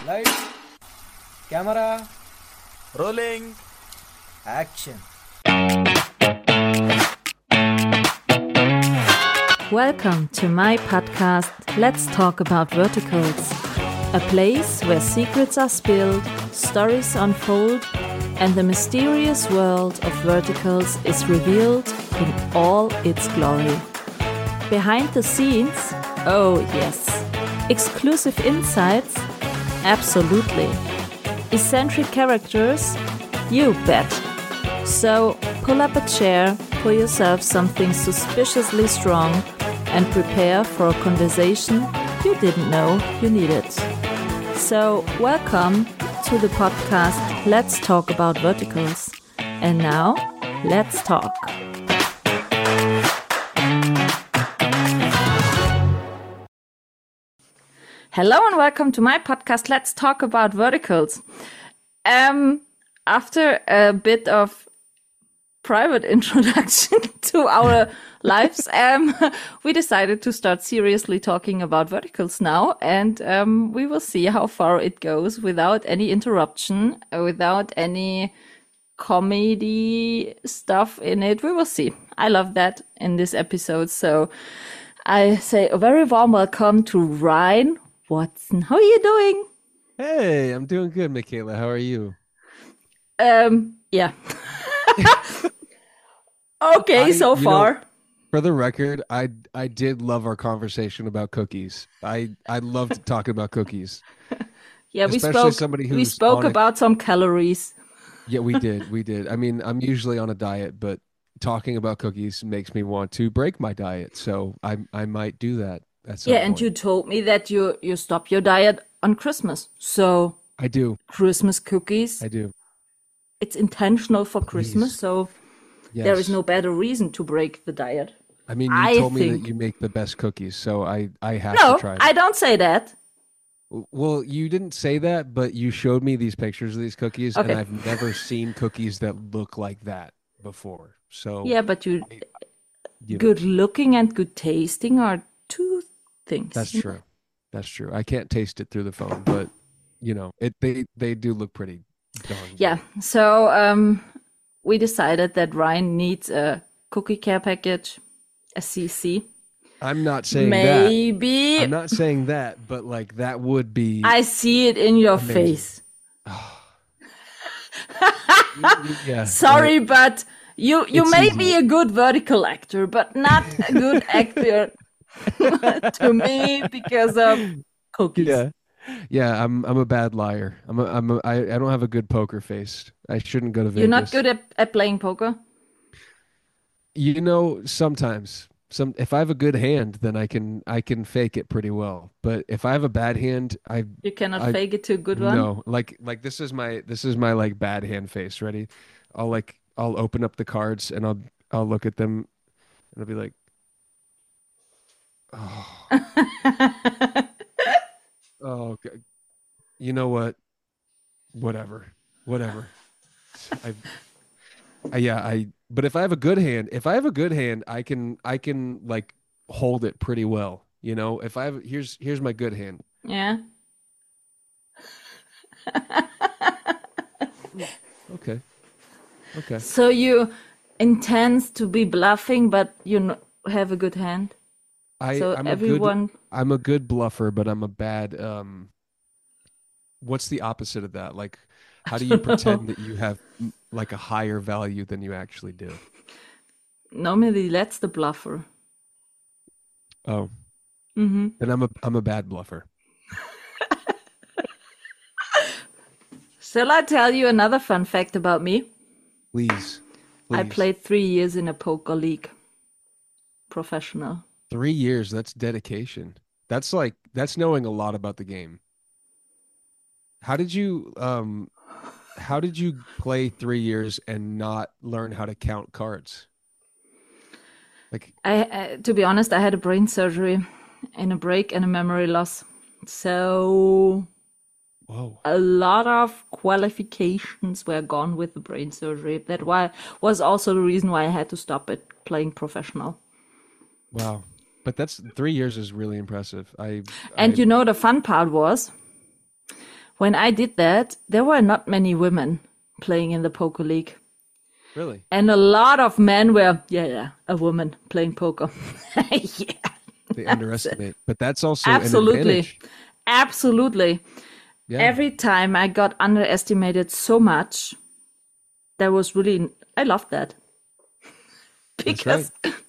Lights, camera, Rolling. action. Welcome to my podcast, Let's Talk About Verticals, a place where secrets are spilled, stories unfold, and the mysterious world of verticals is revealed in all its glory. Behind the scenes, oh yes. Exclusive insights, absolutely. Eccentric characters, you bet. So pull up a chair, pour yourself something suspiciously strong, and prepare for a conversation you didn't know you needed. So welcome to the podcast Let's Talk About Verticals. And now, let's talk. Hello and welcome to my podcast Let's Talk About Verticals. After a bit of private introduction to our lives, we decided to start seriously talking about verticals now, and we will see how far it goes without any interruption, without any comedy stuff in it. We will see. I love that in this episode. So I say a very warm welcome to Ryan Watson. How are you doing? Hey, I'm doing good, Michaela. How are you? Yeah. Okay, so far. For the record, I did love our conversation about cookies. I loved talking about cookies. Yeah, Especially we spoke about some calories. Yeah, we did. I mean, I'm usually on a diet, but talking about cookies makes me want to break my diet. So I might do that at some point. And you told me that you stop your diet on Christmas. So I do. Christmas cookies. I do. It's intentional for Christmas, so Yes. there is no better reason to break the diet. I mean, you told me that you make the best cookies, so I have to try them. I don't say that. Well, you didn't say that, but you showed me these pictures of these cookies, Okay. and I've never seen cookies that look like that before. So Yeah, but you know, good looking and good tasting are two things. that's true. That's true. I can't taste it through the phone, but they do look pretty darn good. Yeah. So we decided that Ryan needs a cookie care package, a CC. I'm not saying Maybe. that. I'm not saying that, but like that would be. I see it in your amazing. face. Yeah. Sorry, but you It's may easy. be a good vertical actor, but not a good actor to me because of cookies. Yeah. Yeah, I'm a bad liar. I don't have a good poker face. I shouldn't go to Vegas. You're not good at playing poker? Sometimes if I have a good hand, then I can fake it pretty well. But if I have a bad hand, You cannot fake it to a good one? no, like this is my like bad hand face. Ready? I'll open up the cards and I'll look at them and I'll be like, oh, oh, you know what? Whatever. But if I have a good hand, I can like hold it pretty well. If I have, here's my good hand. Yeah. Okay. So you intend to be bluffing, but you have a good hand? So I'm a good bluffer, but I'm a bad, what's the opposite of that? Like, how do you pretend that you have like a higher value than you actually do? Normally, that's the bluffer. Oh. Mm-hmm. Then I'm a bad bluffer. Shall I tell you another fun fact about me? Please. I played 3 years in a poker league. Professional. 3 years, that's dedication. That's knowing a lot about the game. How did you play 3 years and not learn how to count cards? Like, I to be honest, I had a brain surgery in a break and a memory loss. So whoa. a lot of qualifications were gone with the brain surgery. That was also the reason why I had to stop it playing professional. Wow. But that's 3 years is really impressive. You know, the fun part was when I did that, there were not many women playing in the poker league. Really? And a lot of men were, a woman playing poker. Yeah, They underestimate, but that's also an absolutely. advantage. Absolutely. Yeah. Every time I got underestimated so much, that was really, I loved that. Because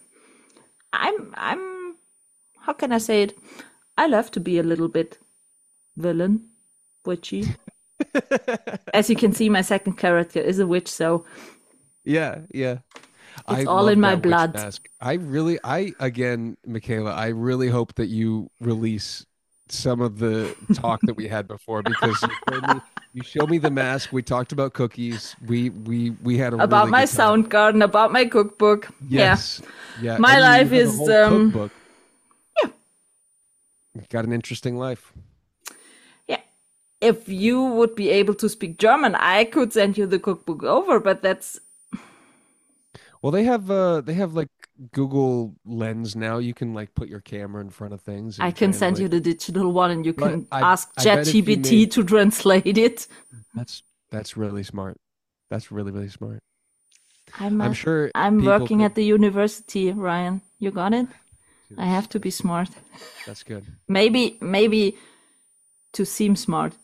I'm, how can I say it? I love to be a little bit villain, witchy. As you can see, my second character is a witch, so Yeah. it's all in my blood. Mask. Again, Michaela, I really hope that you release some of the talk that we had before, because you showed me the mask. We talked about cookies. We had a About really my good time. sound garden, about my cookbook. Yes. Yeah. My And you life have a is, whole cookbook. yeah. You've got an interesting life. Yeah. If you would be able to speak German, I could send you the cookbook over, but that's, Well, they have like Google Lens now. You can like put your camera in front of things. I and can send translate. you the digital one and you But can I ask bet if you ChatGPT made- to translate it. That's really smart. That's really smart. I'm I'm sure I'm people working could- at the university, Ryan. You got it? I have to be smart. That's good. Maybe to seem smart.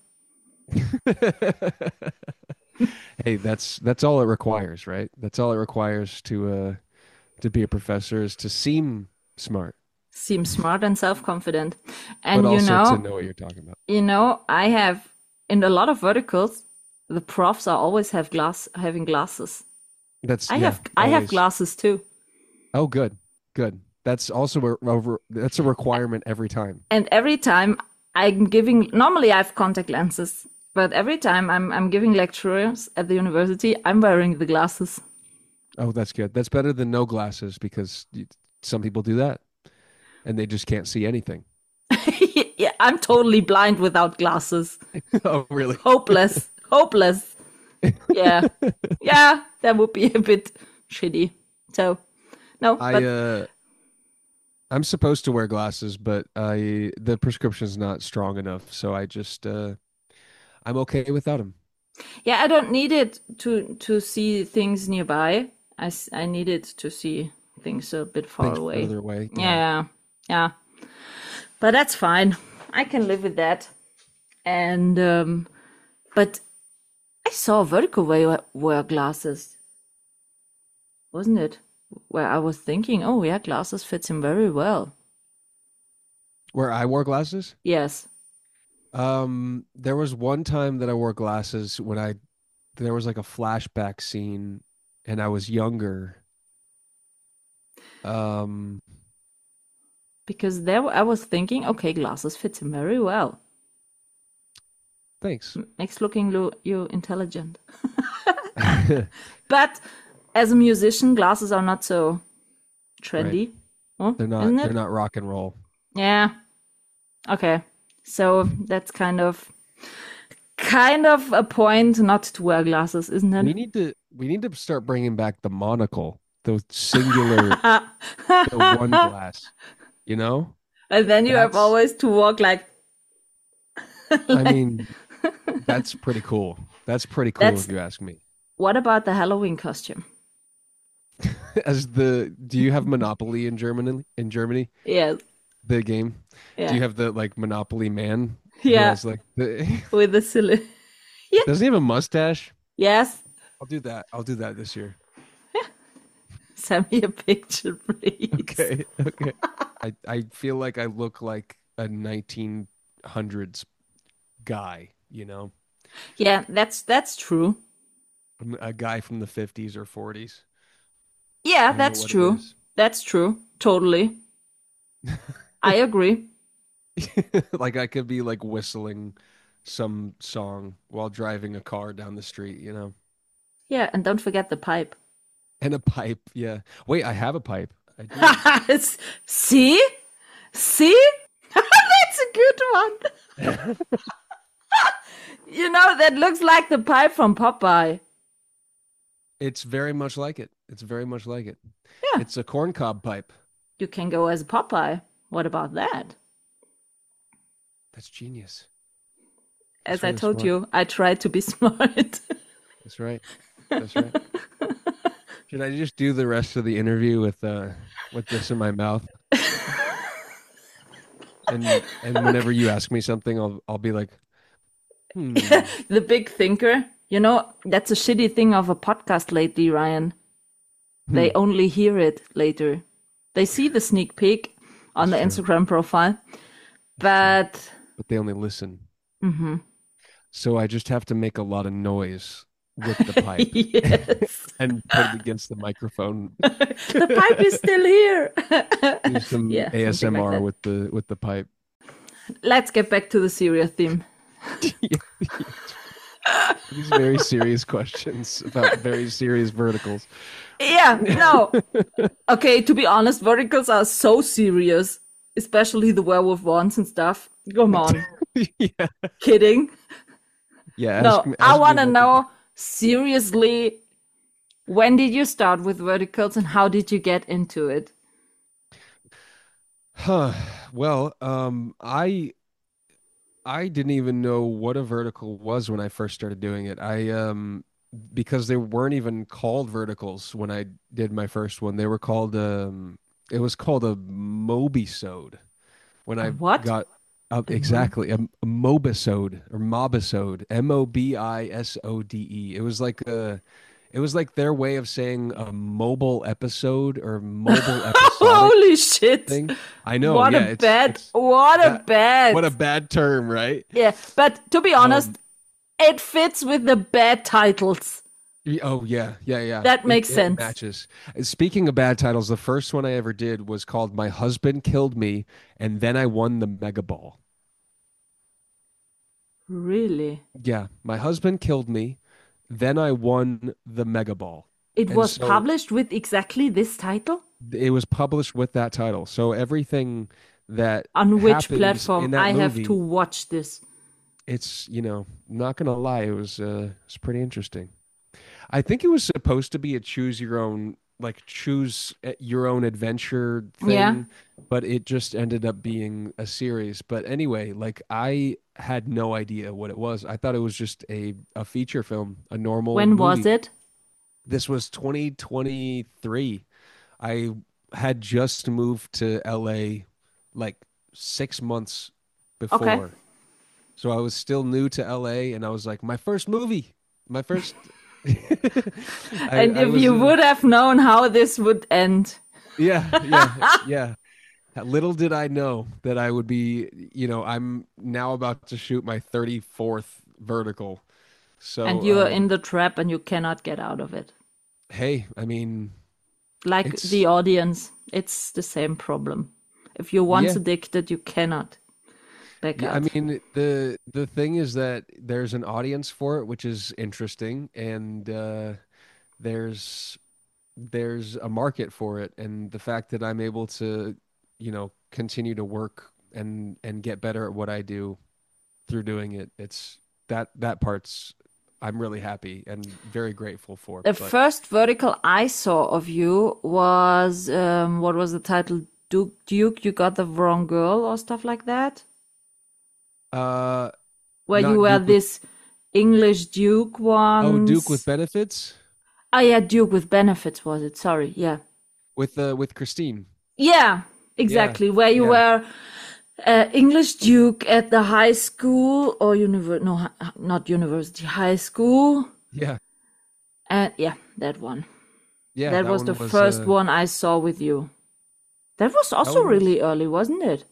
Hey, that's all it requires, right? That's all it requires to be a professor, is to seem smart, Seem smart and self-confident. And but you also to know, know what you're talking about. I have in a lot of verticals, the profs are always having glasses. That's I yeah, have always. glasses too. Oh, good. That's also that's a requirement every time. And every time I'm giving, normally I have contact lenses, but every time I'm giving lectures at the university, I'm wearing the glasses. Oh, that's good. That's better than no glasses, because some people do that and they just can't see anything. Yeah, I'm totally blind without glasses. Oh, really? Hopeless. Yeah. Yeah, that would be a bit shitty. So, no, but I'm supposed to wear glasses, but the prescription's not strong enough, so I just I'm okay without them. yeah, I don't need it to see things nearby. I need it to see things a bit far Things away. further away. Yeah. But that's fine. I can live with that. And but I saw a vertical wear glasses, wasn't it? Where I was thinking, oh yeah, glasses fits him very well. Where I wore glasses? Yes. There was one time that I wore glasses when there was like a flashback scene and I was younger. Because there I was thinking, okay, glasses fits him very well. Thanks. Makes looking you intelligent. But as a musician, glasses are not so trendy. Huh? They're not Isn't it? they're not rock and roll. Yeah. Okay. So that's kind of a point not to wear glasses, isn't it? We need to start bringing back the monocle, the singular, the one glass. You know? And then you have That's- always to walk like I mean, that's pretty cool. That's pretty cool if you ask me. what about the Halloween costume? Do you have Monopoly in Germany? In Germany, Yes. the game? Yeah. Do you have the like Monopoly man? who Yeah. has, like With the silly. doesn't he have a mustache? Yes. I'll do that. I'll do that this year. Send me a picture, please. Okay. Okay. I feel like I look like a 1900s guy, you know? Yeah, that's true. A guy from the 50s or 40s. Yeah, don't know that's what it true. is. That's true. Totally. I agree. Like I could be like whistling some song while driving a car down the street, you know? Yeah, and don't forget the pipe. And a pipe, yeah. Wait, I have a pipe. I do. See? That's a good one. You know, that looks like the pipe from Popeye. It's very much like it. It's very much like it. Yeah. It's a corncob pipe. You can go as Popeye. What about that? That's genius. As I really told smart. you, I try to be smart. That's right. That's right. Should I just do the rest of the interview with this in my mouth? And whenever you ask me something, I'll be like, The big thinker. You know, that's a shitty thing of a podcast lately, Ryan. They only hear it later. They see the sneak peek on the Instagram profile, but but they only listen. Mm-hmm. So I just have to make a lot of noise with the pipe yes, and put it against the microphone. the pipe is still here. Do some Yeah, something like ASMR that. with the pipe. Let's get back to the serious theme. These very serious questions about very serious verticals. Yeah, no. Okay, to be honest, verticals are so serious, especially the werewolf ones and stuff. Come on. Yeah. Kidding? Yeah. No, I want to about know seriously, when did you start with verticals and how did you get into it? Huh. Well, I didn't even know what a vertical was when I first started doing it. Because they weren't even called verticals when I did my first one. They were called it was called a mobisode when I what? got exactly a mobisode or mobisode, Mobisode. It was like their way of saying a mobile episode or mobile episodic Holy shit. thing. I know. What Yeah, a bad, what a bad. what a bad term, right? Yeah, but to be honest, it fits with the bad titles. Oh yeah. That makes It sense. matches. Speaking of bad titles, the first one I ever did was called "My Husband Killed Me," and then I won the Mega Ball. Really? Yeah, my husband killed me, then I won the Mega Ball. It And was so published with exactly this title? it was published with that title. So everything that On which happens in platform? that I have movie, to watch this. it's, not gonna lie, it's pretty interesting. I think it was supposed to be a choose your own adventure thing, Yeah. but it just ended up being a series. But anyway, like I had no idea what it was. I thought it was just a feature film, a normal When was movie. it? This was 2023. I had just moved to LA like 6 months before. Okay. So I was still new to LA and I was like, my first movie, my first. And I if was, you would have known how this would end. yeah. Little did I know that I would be, I'm now about to shoot my 34th vertical. So, And you are in the trap and you cannot get out of it. hey, I mean, Like It's- the audience, it's the same problem. If you're once Yeah. addicted, you cannot back yeah, I out. mean, the thing is that there's an audience for it, which is interesting, and there's there's a market for it, and the fact that I'm able to, continue to work and get better at what I do through doing it, it's that part's I'm really happy and very grateful for. The But first vertical I saw of you was, what was the title? Duke, you got the wrong girl or stuff like that? uh Where Not you were Duke with- this English Duke one. oh, Duke with benefits Oh yeah, Duke with benefits was it? Sorry, yeah. with Christine. Yeah, exactly. Where you yeah. were English Duke at the high school or not university, high school. Yeah. And yeah, that one. Yeah, that was one the first one I saw with you. That was also one was- really early, wasn't it?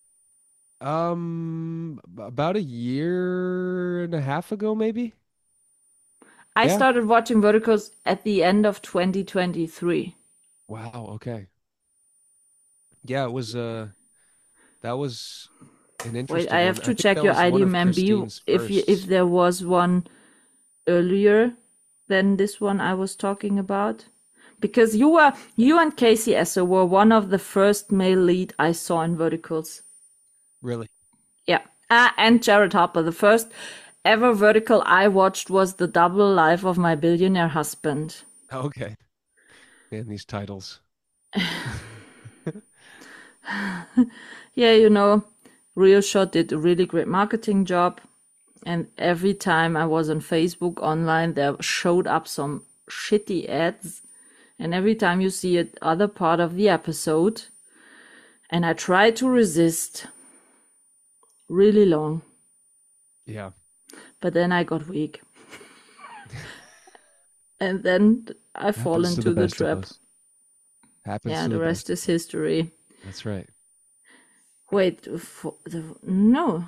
About a year and a half ago, maybe. I Yeah. started watching verticals at the end of 2023. Wow, okay. Yeah, it was that was an interesting Wait, I have one. to think check that your was one of IDMB Christine's if firsts. there was one earlier than this one I was talking about. Because you and Casey Esser were one of the first male lead I saw in verticals. Really? Yeah. And Jared Harper. The first ever vertical I watched was The Double Life of My Billionaire Husband. Okay. Man, these titles. Yeah, Real Shot did a really great marketing job And every time I was on Facebook online, there showed up some shitty ads. And every time you see a other part of the episode, and I tried to resist really long, Yeah. but then I got weak. And then I fall Happens to into the best of trap. us. Happens Yeah, to the the rest best. is history. That's right. Wait, no.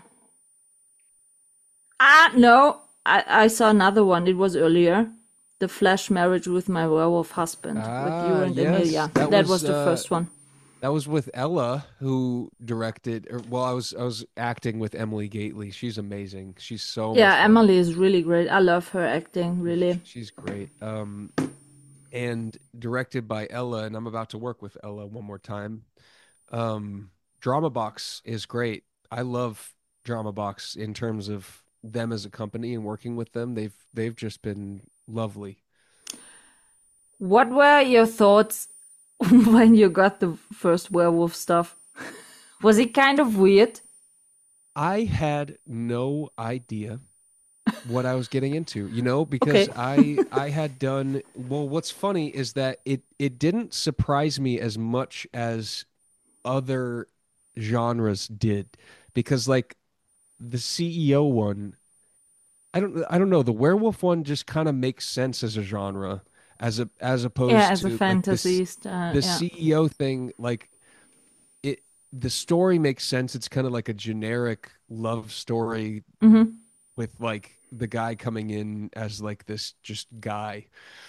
No. I saw another one. It was earlier. The Flash Marriage with My Werewolf Husband with you and yes. Emilia. That That was, was the first one. That was with Ella, who directed. I was acting with Emily Gately. She's amazing. She's so much Yeah, fun. Emily is really great. I love her acting, really. She's great. And directed by Ella, and I'm about to work with Ella one more time. Drama Box is great. I love Drama Box in terms of them as a company and working with them. They've just been lovely. What were your thoughts when you got the first werewolf stuff? Was it kind of weird? I had no idea what I was getting into, because Okay. I had done well. What's funny is that it didn't surprise me as much as other genres did, because like the CEO one, I don't know, the werewolf one just kind of makes sense as a genre, as opposed Yeah, as to a like fantasy. the Yeah. CEO thing. Like the story makes sense. It's kind of like a generic love story hmm with like the guy coming in as like this just guy.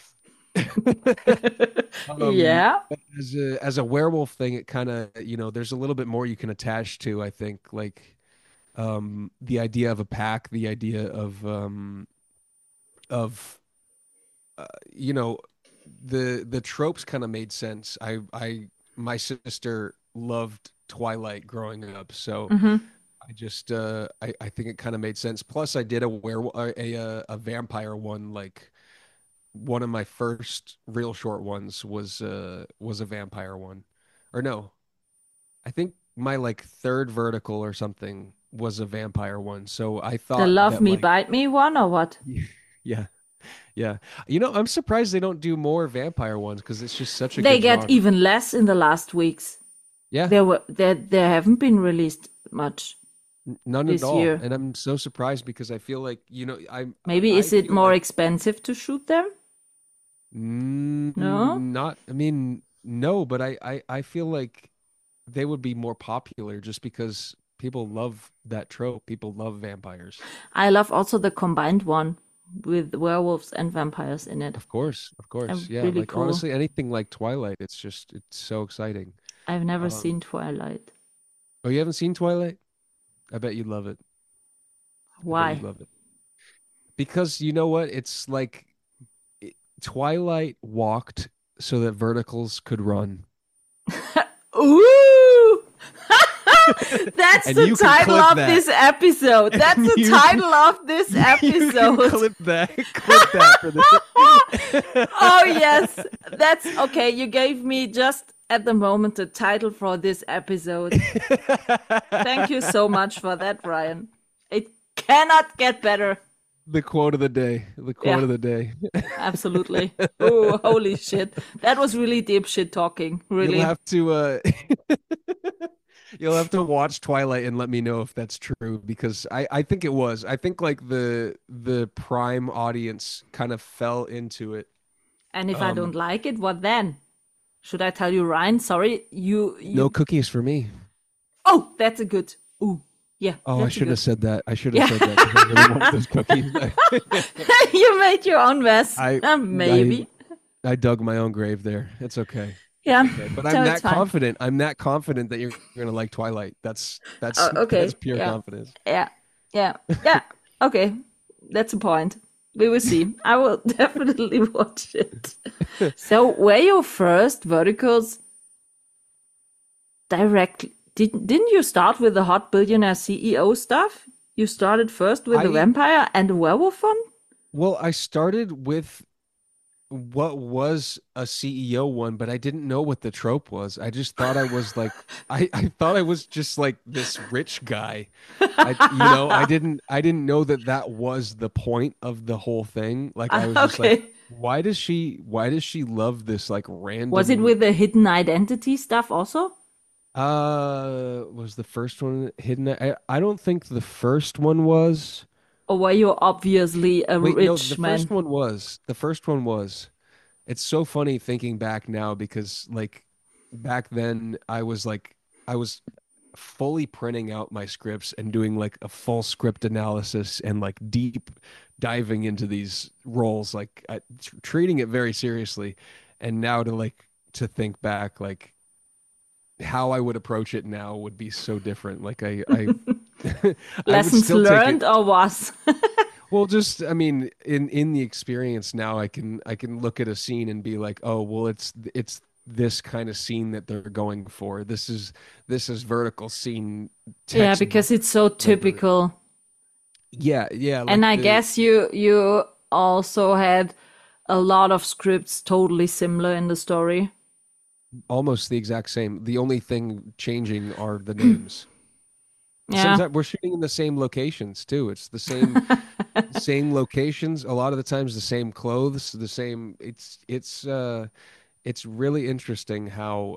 Yeah. But as a werewolf thing, it kind of, there's a little bit more you can attach to, I think, like the idea of a pack, the idea of you know the tropes kind of made sense. I my sister loved Twilight growing up, so hmm I just I think it kind of made sense. Plus, I did a werewolf a vampire one. Like one of my first real short ones was a vampire one, or no, I think my like third vertical or something was a vampire one. So I The thought Love that Me, like Bite Me one or what? yeah, yeah. I'm surprised they don't do more vampire ones because it's just such a They good get genre. even less in the last weeks. Yeah, There haven't been released much none at this all. year. And I'm so surprised because I feel like, Maybe I is it feel more like expensive to shoot them? No? not, I mean, no, but I feel like they would be more popular just because people love that trope. People love vampires. I love also the combined one with werewolves and vampires in it. Of course, of course. Yeah, Really like cool. honestly, anything like Twilight, it's so exciting. I've never Um, seen Twilight. oh, you haven't seen Twilight? I bet you'd love it. I bet you'd Why? love it. Because you know what? It's like Twilight walked so that verticals could run. Ooh! That's And the you can title clip of that. this episode. That's And the you title of this You can episode. clip that. Clip that for this. Oh, yes. That's okay. You gave me just at the moment the title for this episode. Thank you so much for that, Ryan. It cannot get better. The quote of the day. The quote Yeah. of the day. Absolutely. Oh, holy shit. That was really deep shit talking. Really. You'll have to you'll have to watch Twilight and let me know if that's true, because I think it was. I think like the prime audience kind of fell into it. And if I don't like it, what then? Should I tell you, Ryan? Sorry, you. No cookies for me. Oh, that's a good. Ooh, yeah. Oh, I that's a should have good- said that. I should have said that because I really want those cookies. You made your own mess. Maybe. I dug my own grave there. It's okay. Yeah. But So I'm it's that fine. confident. I'm that confident that you're gonna like Twilight. That's Oh, okay. that's pure Yeah. confidence. Yeah. Okay, that's a point. We will see. I will definitely watch it. So, were your first verticals directly? Didn't you start with the Hot Billionaire CEO stuff? You started first with the I- vampire and the werewolf one? Well, I started with what was a CEO one, but I didn't know what the trope was. I just thought I was like I thought I was just like this rich guy. I didn't know that that was the point of the whole thing. Like I was just like, Okay. why does she love this like Was it random with the hidden identity stuff also? was the first one hidden? I don't think the first one was. Or were you obviously a Wait, no, the rich first man? one was. The first one was. It's so funny thinking back now because like back then I was fully printing out my scripts and doing like a full script analysis and like deep diving into these roles like treating it very seriously. And now to think back like how I would approach it now would be so different. Like I I would Lessons still take it. learned or was? Well, just I mean, in the experience now, I can look at a scene and be like, oh, well, it's this kind of scene that they're going for. This is vertical scene Yeah, textbook. because it's so Whatever. typical. Yeah, yeah, And like I the guess you also had a lot of scripts totally similar in the story. almost the exact same. The only thing changing are the names. Yeah. Sometimes we're shooting in the same locations too. It's the same locations. A lot of the times the same clothes, the same. It's really interesting how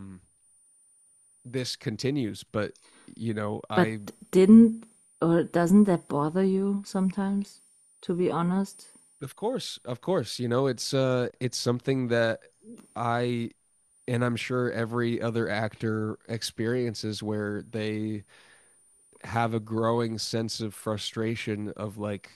this continues, but But I didn't or doesn't that bother you sometimes, to be honest? of course, it's something that I and I'm sure every other actor experiences where they have a growing sense of frustration of like,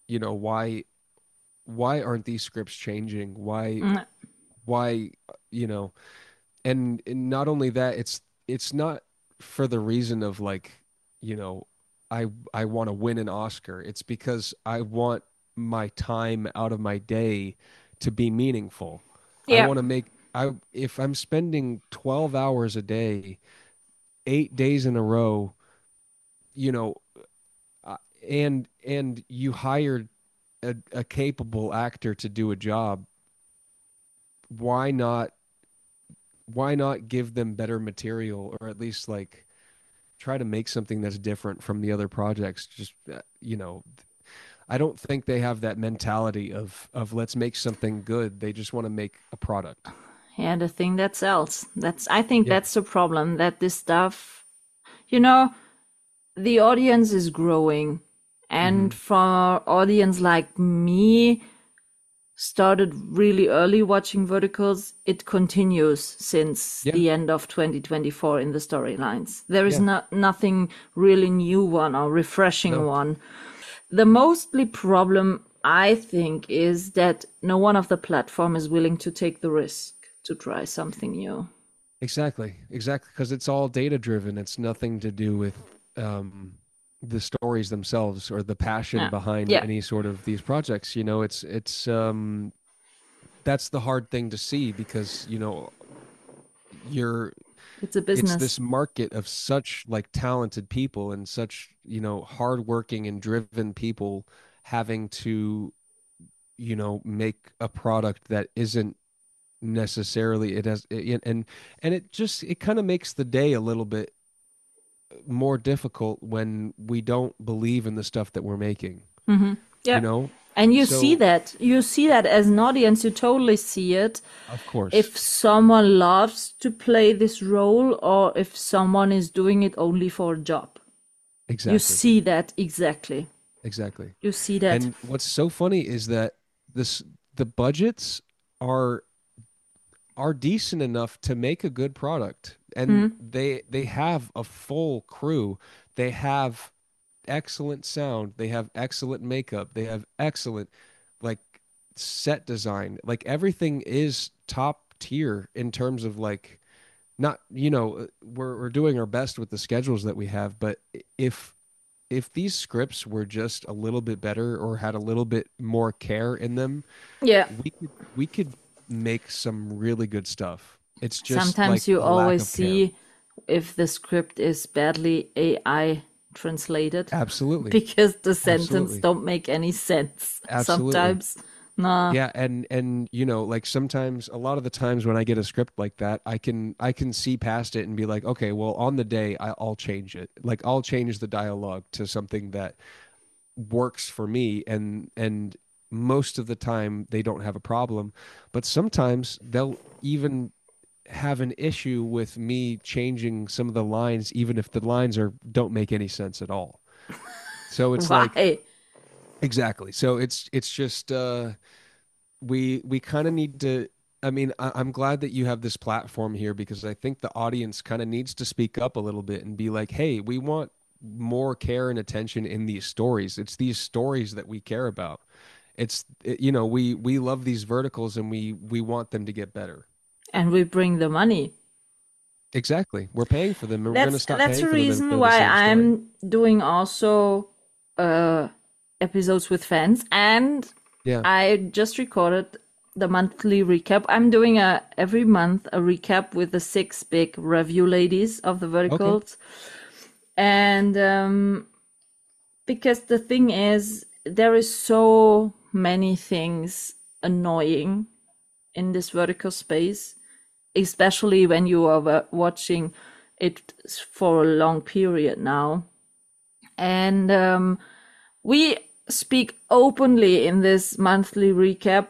why aren't these scripts changing? Mm, Why, you know, and not only that, it's not for the reason of like, you know, I want to win an Oscar. It's because I want my time out of my day to be meaningful. I yeah. want to make I if I'm spending 12 hours a day, 8 days in a row, you know, uh, and you hired a capable actor to do a job, why not give them better material or at least like try to make something that's different from the other projects. Just I don't think they have that mentality of let's make something good. They just want to make a product. Yeah, the thing that sells. I think Yeah. that's the problem, that this stuff, you know, the audience is growing. And Hmm. for audience like me, started really early watching verticals, it continues since Yeah. the end of 2024 in the storylines. There is Yeah. nothing really new one or refreshing No. one. The mostly problem, I think, is that no one of the platform is willing to take the risk to try something new. Exactly. Exactly. Because it's all data driven. It's nothing to do with the stories themselves or the passion Yeah, behind yeah, any sort of these projects. It's that's the hard thing to see because you're it's a it's business. this market of such like talented people and such hardworking and driven people having to make a product that isn't necessarily it has and it kind of makes the day a little bit more difficult when we don't believe in the stuff that we're making you Yeah. know And so you see that as an audience, you totally see it. of course If someone loves to play this role or if someone is doing it only for a job. You exactly see that exactly. exactly You see that. and what's so funny is that this the budgets are decent enough to make a good product and they have a full crew. They have excellent sound, they have excellent makeup, they have excellent like set design. Like everything is top tier in terms of like not we're doing our best with the schedules that we have, but if these scripts were just a little bit better or had a little bit more care in them, Yeah. we could make some really good stuff. It's just like Sometimes you a lack always of care. see if the script is badly AI translated Absolutely. because the sentence Absolutely. don't make any sense Absolutely. sometimes. Nah. Yeah, and you know, like sometimes a lot of the times when I get a script like that, I can see past it and be like, okay, well, on the day I'll change it. Like I'll change the dialogue to something that works for me, and most of the time they don't have a problem, but sometimes they'll even have an issue with me changing some of the lines even if the lines are don't make any sense at all. So it's like Why? exactly. So it's just we kind of need to I mean, I'm glad that you have this platform here because I think the audience kind of needs to speak up a little bit and be like, hey, we want more care and attention in these stories. It's these stories that we care about. You know, we love these verticals and we want them to get better. And we bring the money. Exactly. We're paying for them and we're going to stop That's paying the for them if reason they're the why same story. I'm doing also uh episodes with fans, and Yeah. I just recorded the monthly recap. I'm doing every month a recap with the 6 big review ladies of the verticals. And because the thing is, there is so many things annoying in this vertical space, especially when you are watching it for a long period now. And we speak openly in this monthly recap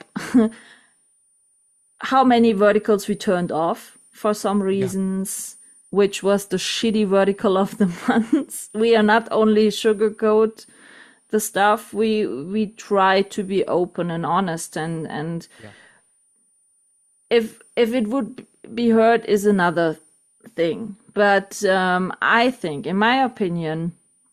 how many verticals we turned off for some reasons, which was the shitty vertical of the month. We are not only sugarcoat the stuff, we try to be open and honest, and if it would be heard is another thing. But I think, in my opinion,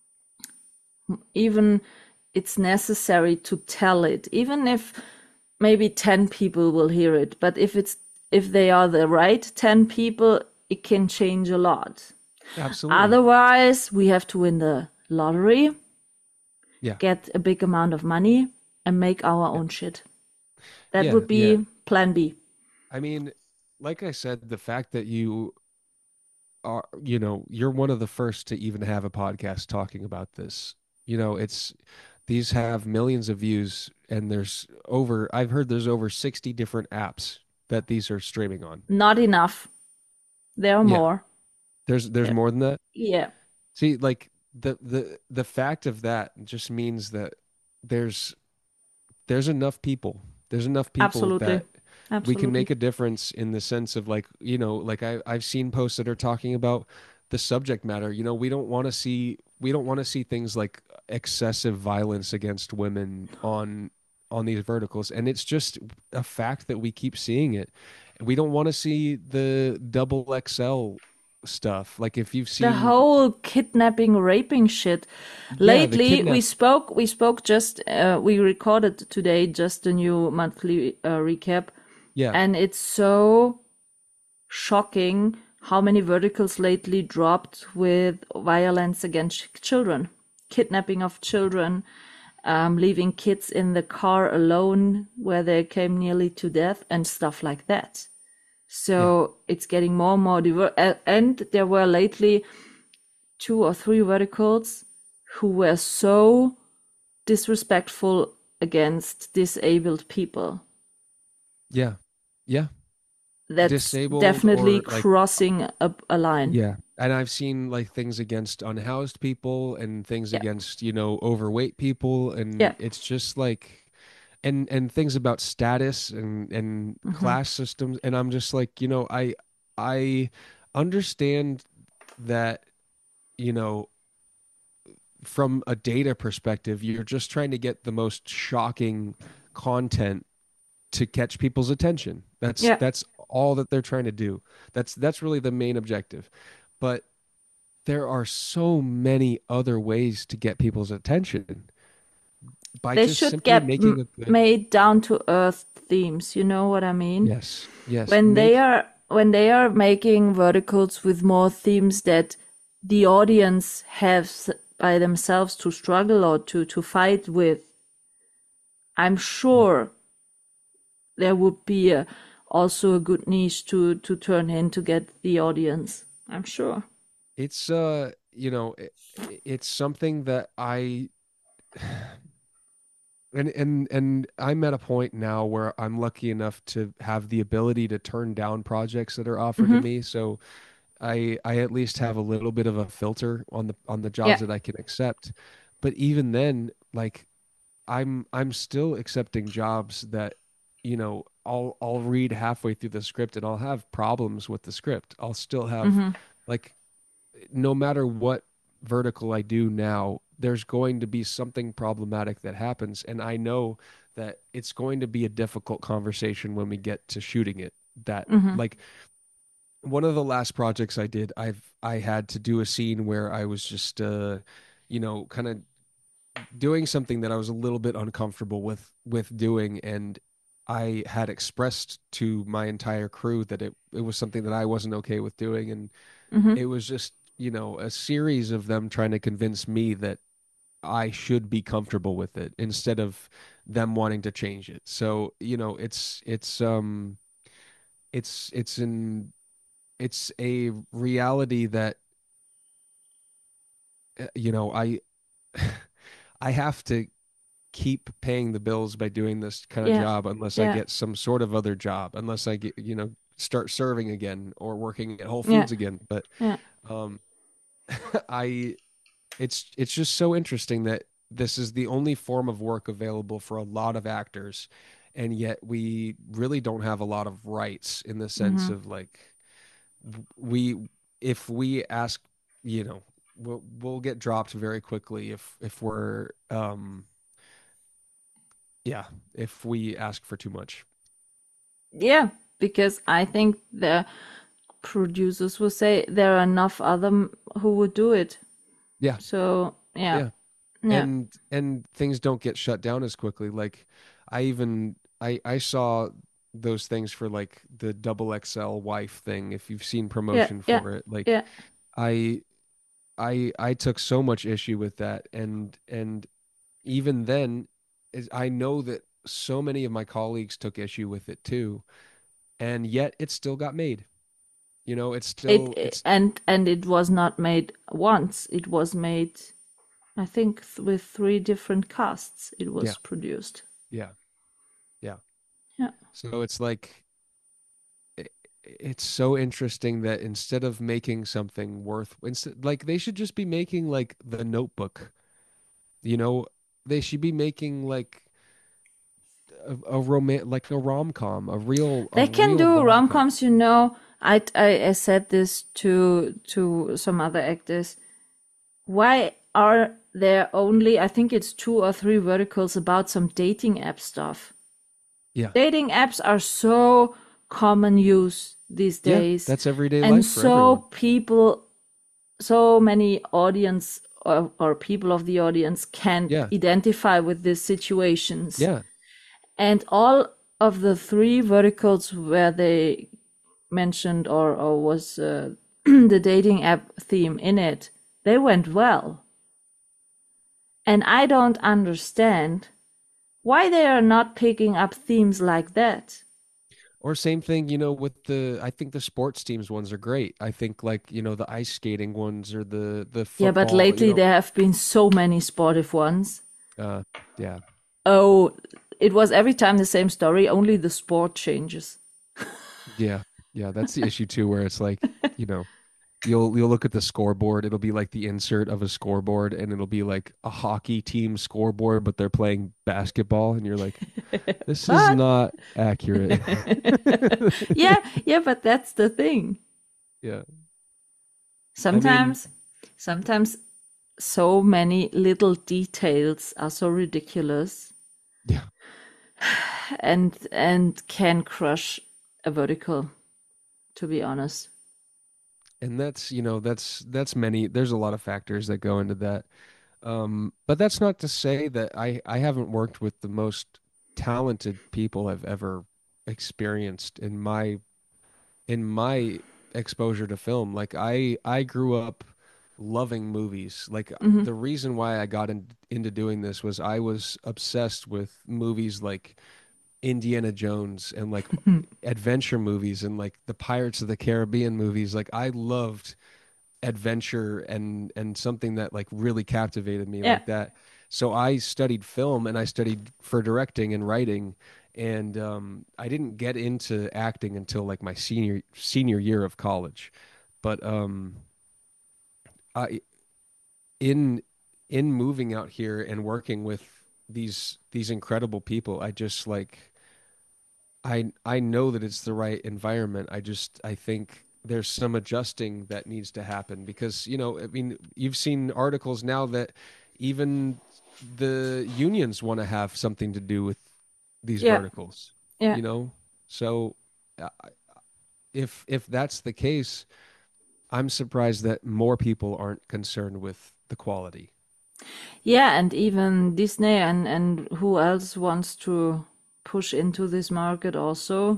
even it's necessary to tell it, even if maybe 10 people will hear it. But if they are the right 10 people, it can change a lot. Absolutely. Otherwise, we have to win the lottery, Yeah. get a big amount of money, and make our own shit. That would be plan B. I mean, like I said, the fact that you are, you know, you're one of the first to even have a podcast talking about this. You know, these have millions of views and I've heard there's over 60 different apps that these are streaming on. Not enough. There are more. There's more than that. Yeah. See, like the fact of that just means that there's enough people. There's enough people Absolutely. that we can make a difference in the sense of, like, you know, like I've seen posts that are talking about the subject matter. You know, we don't want to see things like excessive violence against women on these verticals, and it's just a fact that we keep seeing it. We don't want to see the double XL stuff. Like, if you've seen the whole kidnapping, raping shit. Lately, we spoke just we recorded today just a new monthly recap. Yeah. And it's so shocking how many verticals lately dropped with violence against children, kidnapping of children, leaving kids in the car alone where they came nearly to death and stuff like that. So it's getting more and more diverse. And there were lately 2 or 3 verticals who were so disrespectful against disabled people. Yeah. Yeah. That's Disabled definitely or, like, crossing a line. Yeah. And I've seen, like, things against unhoused people and things against, you know, overweight people. And it's just like, and things about status and class systems. And I'm just like, you know, I understand that, you know, from a data perspective, you're just trying to get the most shocking content to catch people's attention. That's all that they're trying to do. That's really the main objective. But there are so many other ways to get people's attention. They should get made down to earth themes. You know what I mean? Yes. When they are making verticals with more themes that the audience has by themselves to struggle or to fight with, I'm sure there would be also a good niche to turn in to get the audience. I'm sure. It's you know, it's something that and I'm at a point now where I'm lucky enough to have the ability to turn down projects that are offered to Mm-hmm. me. So I at least have a little bit of a filter on the jobs Yeah. that I can accept. But even then, like I'm still accepting jobs that, I'll read halfway through the script and I'll have problems with the script. I'll still have Mm-hmm. like no matter what vertical I do now, there's going to be something problematic that happens. And I know that it's going to be a difficult conversation when we get to shooting it. That Mm-hmm. like one of the last projects I did, I had to do a scene where I was just kind of doing something that I was a little bit uncomfortable with doing, and I had expressed to my entire crew that it was something that I wasn't okay with doing, and Mm-hmm. it was just, a series of them trying to convince me that I should be comfortable with it instead of them wanting to change it. So, it's an it's a reality that I I have to keep paying the bills by doing this kind of Yeah. job unless I Yeah. get some sort of other job, unless I get, start serving again or working at Whole Yeah. Foods again. But Yeah. um I it's just so interesting that this is the only form of work available for a lot of actors, and yet we really don't have a lot of rights in the sense Mm-hmm. of like we if we ask, we'll get dropped very quickly if we're yeah, if we ask for too much. Yeah, because I think the producers will say there are enough who would do it. Yeah, So yeah, yeah. yeah, And things don't get shut down as quickly. Like I saw those things for like the double XL wife thing, if you've seen yeah, promotion yeah, for it. Like yeah. I I took so much issue with that, and even then I know that so many of my colleagues took issue with it too, and yet it still got made. It's still it's And it was not made once. It was made, I think, with three different casts. It yeah, was produced. yeah, yeah. Yeah. So it's like it's so interesting that instead of making something instead, like they should just be making like The Notebook. You know, they should be making like like a rom-com, a They can real do rom-com. rom-coms, you know. I said this to some other actors. Why are there only, I think it's two or three verticals about some dating app stuff? Yeah. Dating apps are so common use these Yeah, days, that's everyday and life for everyone. so many audience or people of the audience can Yeah. identify with these situations. Yeah. And all of the three verticals where they mentioned or was the dating app theme in it, they went well. And I don't understand why they are not picking up themes like that. Or same thing, with I think the sports teams ones are great. I think like, the ice skating ones or the Yeah, but football, lately there have been so many sportive ones. uh yeah. Oh, it was every time the same story, only the sport changes. Yeah. Yeah, that's the issue too, where it's like, you'll look at the scoreboard, it'll be like the insert of a scoreboard and it'll be like a hockey team scoreboard, but they're playing basketball and you're like, this is What? not accurate. Yeah, yeah, but that's the thing. Yeah. I mean, Sometimes so many little details are so ridiculous yeah. and can crush a vertical, to be honest. And that's many, there's a lot of factors that go into that. But that's not to say that I haven't worked with the most talented people I've ever experienced in my exposure to film. Like I grew up loving movies. Like Hmm. the reason why I got into doing this was I was obsessed with movies like Indiana Jones and like adventure movies and like the Pirates of the Caribbean movies. Like I loved adventure and something that like really captivated me Yeah. like that. So I studied film and I studied for directing and writing, and I didn't get into acting until like my senior year of college. But I in in moving out here and working with these incredible people, I just like I know that it's the right environment. I think there's some adjusting that needs to happen because, I mean, you've seen articles now that even the unions want to have something to do with these Yeah, verticals, yeah. you know? So uh, if that's the case, I'm surprised that more people aren't concerned with the quality. Yeah, and even Disney and who else wants to push into this market also.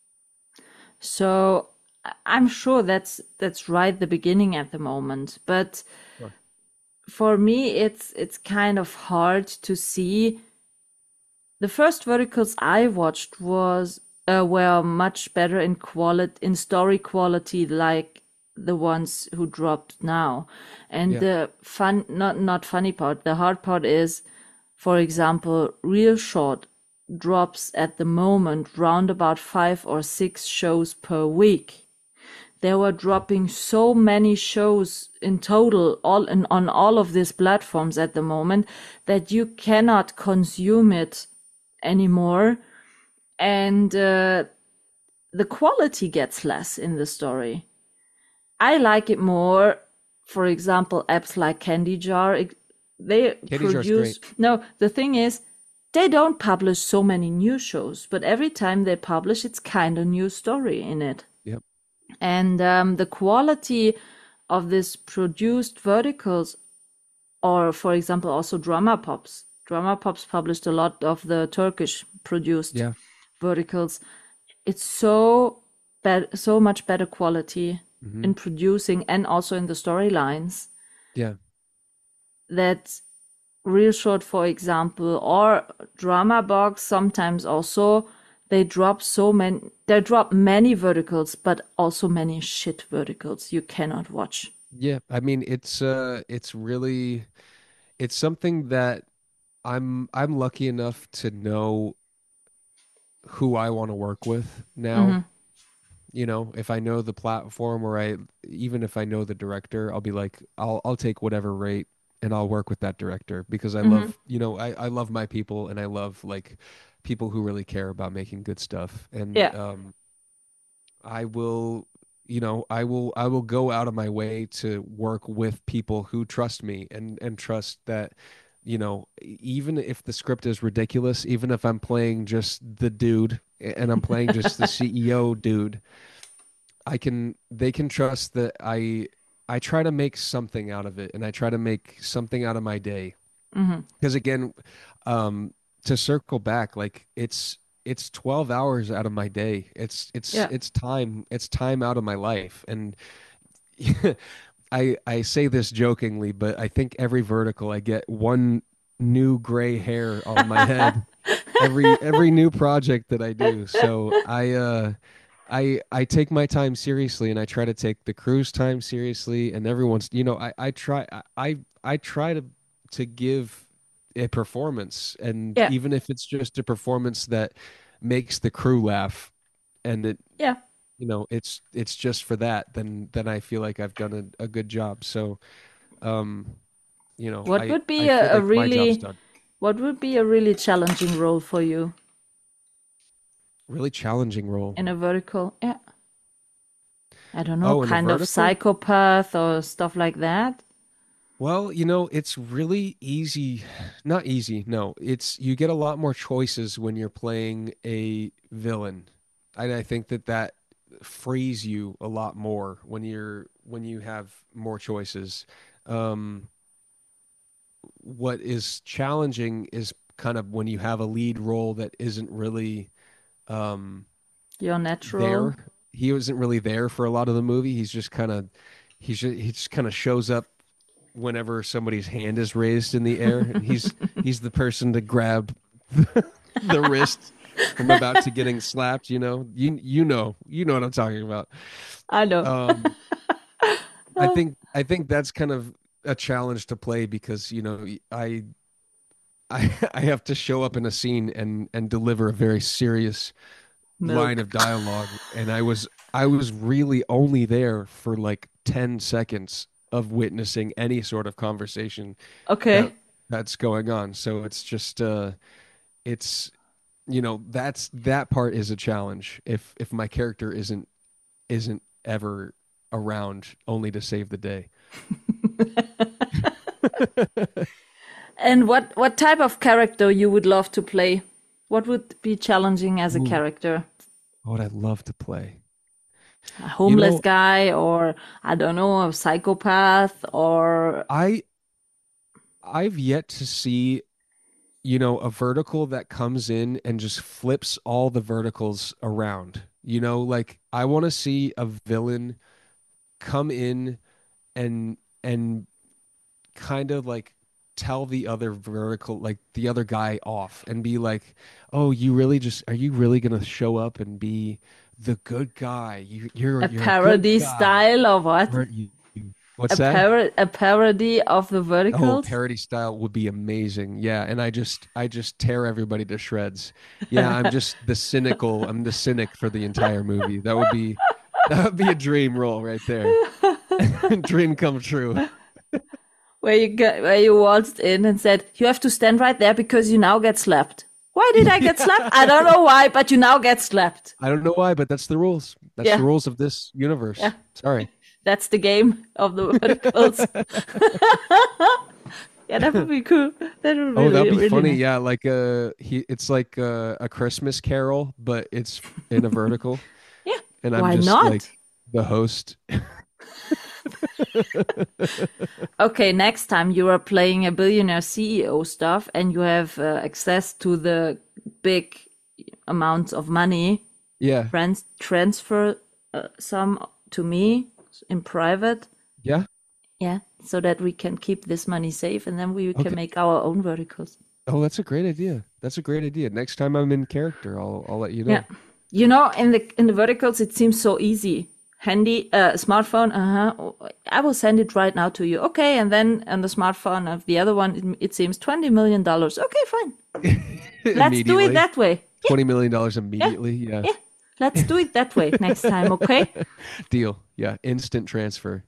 So I'm sure that's right the beginning at the moment. But Sure. for me it's kind of hard to see. The first verticals I watched was were much better in quality, in story quality, like the ones who dropped now. And Yeah. the fun, not funny part, the hard part is, for example, Real Short drops at the moment round about 5 or 6 shows per week. They were dropping so many shows in total on all of these platforms at the moment that you cannot consume it anymore, and the quality gets less in the story. I like it more. For example, apps like Candy Jar, they Candy Jar's produce. great. No, the thing is, they don't publish so many new shows, but every time they publish, it's kind of new story in it. Yep. And the quality of this produced verticals, or for example, also Drama Pops. Drama Pops published a lot of the Turkish produced Yeah. verticals. It's so so much better quality Hmm. in producing and also in the storylines Yeah. that Real Short, for example, or Drama Box sometimes also, they drop many verticals, but also many shit verticals you cannot watch. Yeah. I mean, it's really it's something that I'm lucky enough to know who I want to work with now. Hmm. If I know the platform or even if I know the director, I'll be like, I'll take whatever rate and I'll work with that director because I Hmm. love, I love my people and I love like people who really care about making good stuff. And Yeah. I will, I will go out of my way to work with people who trust me and trust that, even if the script is ridiculous, even if I'm playing just the dude and I'm playing just the CEO dude, they can trust that I try to make something out of it and I try to make something out of my day. Hmm. Because again, um, to circle back, like it's 12 hours out of my day. Yeah. It's time out of my life. And I say this jokingly, but I think every vertical I get one new gray hair on my head every new project that I do. So I take my time seriously and I try to take the crew's time seriously and everyone's, I try to give a performance, and Yeah. even if it's just a performance that makes the crew laugh and Yeah. it's just for that, then I feel like I've done a good job. So um What would be I feel a like my job's really done. what would be a really challenging role for you Really challenging role. in a vertical? Yeah. I don't know, Oh, in a kind of vertical? psychopath or stuff like that. Well, it's really easy. Not easy, no. You get a lot more choices when you're playing a villain. And I think that frees you a lot more when you have more choices. Um, what is challenging is kind of when you have a lead role that isn't really um You're natural. there. He wasn't really there for a lot of the movie. He just kind of shows up whenever somebody's hand is raised in the air, and he's the person to grab the wrist from about to getting slapped. You know what I'm talking about. I know. Um, I think that's kind of a challenge to play because I have to show up in a scene and deliver a very serious line Milk. of dialogue, and I was really only there for like 10 seconds of witnessing any sort of conversation that Okay. that's going on. So it's just it's that part is a challenge if my character isn't ever around only to save the day. And what type of character you would love to play? What would be challenging as a Ooh, character? what I'd love to play. A You homeless know, guy, or I don't know, a psychopath, or I've yet to see, a vertical that comes in and just flips all the verticals around. Like I want to see a villain come in and kind of like tell the other vertical, like the other guy off and be like, "Oh, are you really gonna show up and be the good guy? a You're a good parody guy. style, or what? Aren't you?" What's that? A parody of the Oh, verticals? parody style would be amazing. Yeah, and I just tear everybody to shreds. Yeah, I'm the cynic for the entire movie. That would be a dream role right there. Dream come true. Where you waltzed in and said, "You have to stand right there because you now get slapped." Why did I get slapped? I don't know why, but you now get slapped. I don't know why, but that's the rules. That's Yeah, the rules of this universe. yeah. Sorry. That's the game of the verticals. Yeah, that would be cool. That would Oh, that'd be really funny. nice. Yeah, like it's like a Christmas Carol, but it's in a vertical, Yeah, and I'm why just not? like the host. Okay, next time you are playing a billionaire CEO stuff and you have access to the big amounts of money, Yeah. transfer some to me in private. Yeah. Yeah, so that we can keep this money safe and then we can Okay. make our own verticals. Oh, that's a great idea. That's a great idea. Next time I'm in character, I'll let you Yeah. know. You know, in the verticals it seems so easy. Handy smartphone, I will send it right now to you. Okay, and then on the smartphone of the other one it seems $20 million. Okay, fine. Let's do it Immediately. that way. $20 million Yeah. immediately. Yeah. Yeah. Let's do it that way next time, okay? Deal. Yeah. Instant transfer.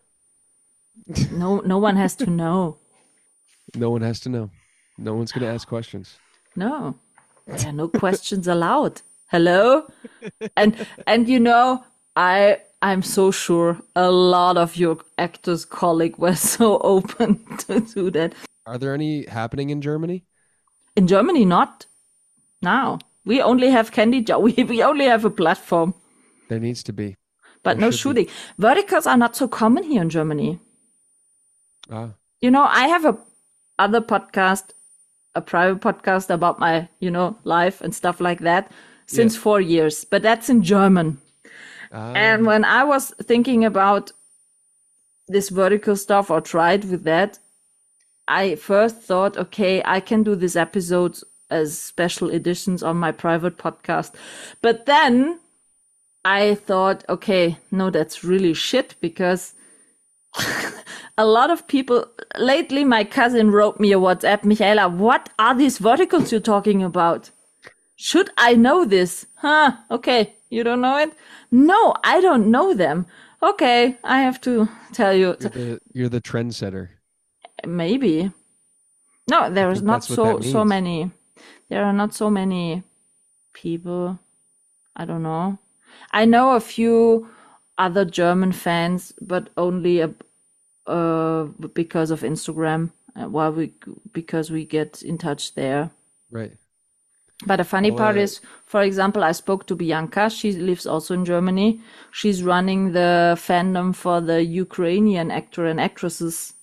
No one has to know. No one has to know. No one's gonna ask questions. No. There are no questions allowed. Hello? And you know, I'm so sure a lot of your actors colleague were so open to do that. Are there any happening in Germany? In Germany, not now. We only have Candy Job. We only have a platform, There needs to be. but There no should be. shooting. Verticals are not so common here in Germany. Ah, You know, I have a other podcast, a private podcast about my, life and stuff like that since yeah. 4 years, but that's in German. And Ah, when I was thinking about this vertical stuff or tried with that, I first thought, okay, I can do these episodes as special editions on my private podcast. But then I thought, okay, no, that's really shit because a lot of people lately, my cousin wrote me a WhatsApp, Michaela, what are these verticals you're talking about? Should I know this? Huh, okay, you don't know it? No, I don't know them. Okay, I have to tell you. you're the trendsetter. Maybe. No, there I is think not that's what that so means. many. There are not so many people. I don't know. I know a few other German fans, but only because of Instagram. Because we get in touch there. Right. But the funny I'll part is, for example, I spoke to Bianca. She lives also in Germany. She's running the fandom for the Ukrainian actor and actresses.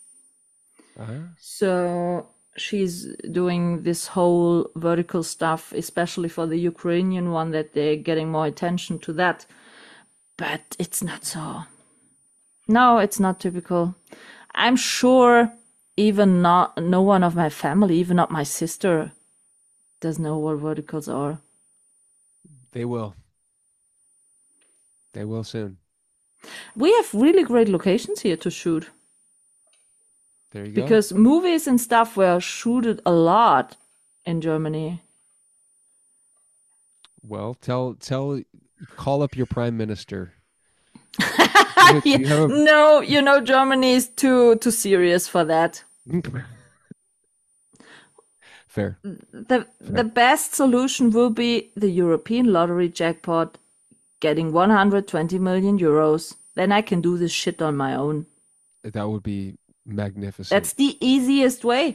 So she's doing this whole vertical stuff, especially for the Ukrainian one, that they're getting more attention to that. But it's not so. No, it's not typical. I'm sure even not no one of my family, even not my sister, does know what verticals are. They will. They will soon. We have really great locations here to shoot. There you go. because movies and stuff were shooted a lot in Germany. Well, call up your prime minister. Yeah, You have no, Germany is too serious for that. Fair. The best solution will be the European lottery jackpot getting 120 million euros. Then I can do this shit on my own. That would be magnificent. That's the easiest way.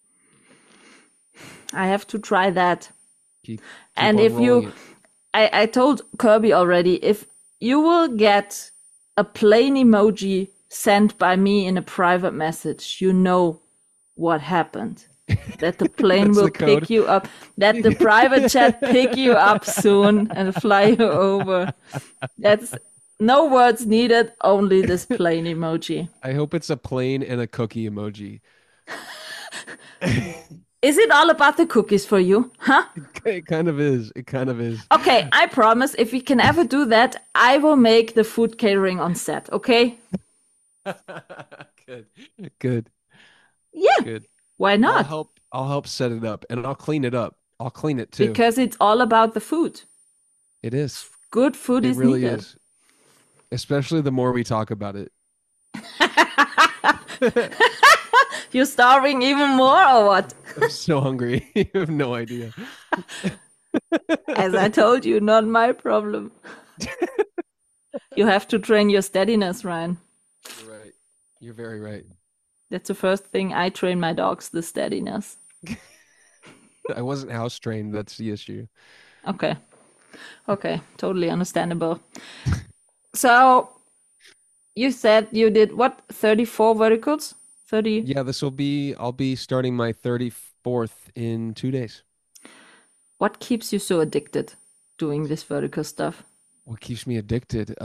I have to try that. Keep And on if rolling it. I told Kirby already, if you will get a plain emoji sent by me in a private message, you know what happened. That the plane That's will the code. pick you up, that the private jet pick you up soon and fly you over. That's no words needed, only this plain emoji. I hope it's a plane and a cookie emoji. Is it all about the cookies for you? Huh? It kind of is. It kind of is. Okay, I promise if we can ever do that, I will make the food catering on set, okay? Good. Good. Yeah, Good. why I'll not? help set it up and I'll clean it up. I'll clean it too. Because it's all about the food. It is. Good food It is really needed. is. Especially the more we talk about it. You're starving even more or what? I'm so hungry. You have no idea. As I told you, not my problem. You have to train your steadiness, Ryan. You're right. You're very right. That's the first thing I train my dogs, the steadiness. I wasn't house trained. That's the issue. Okay. Okay, totally understandable. So, you said you did what? 34 verticals? 30? Yeah, I'll be starting my 34th in 2 days. What keeps you so addicted doing this vertical stuff? What keeps me addicted?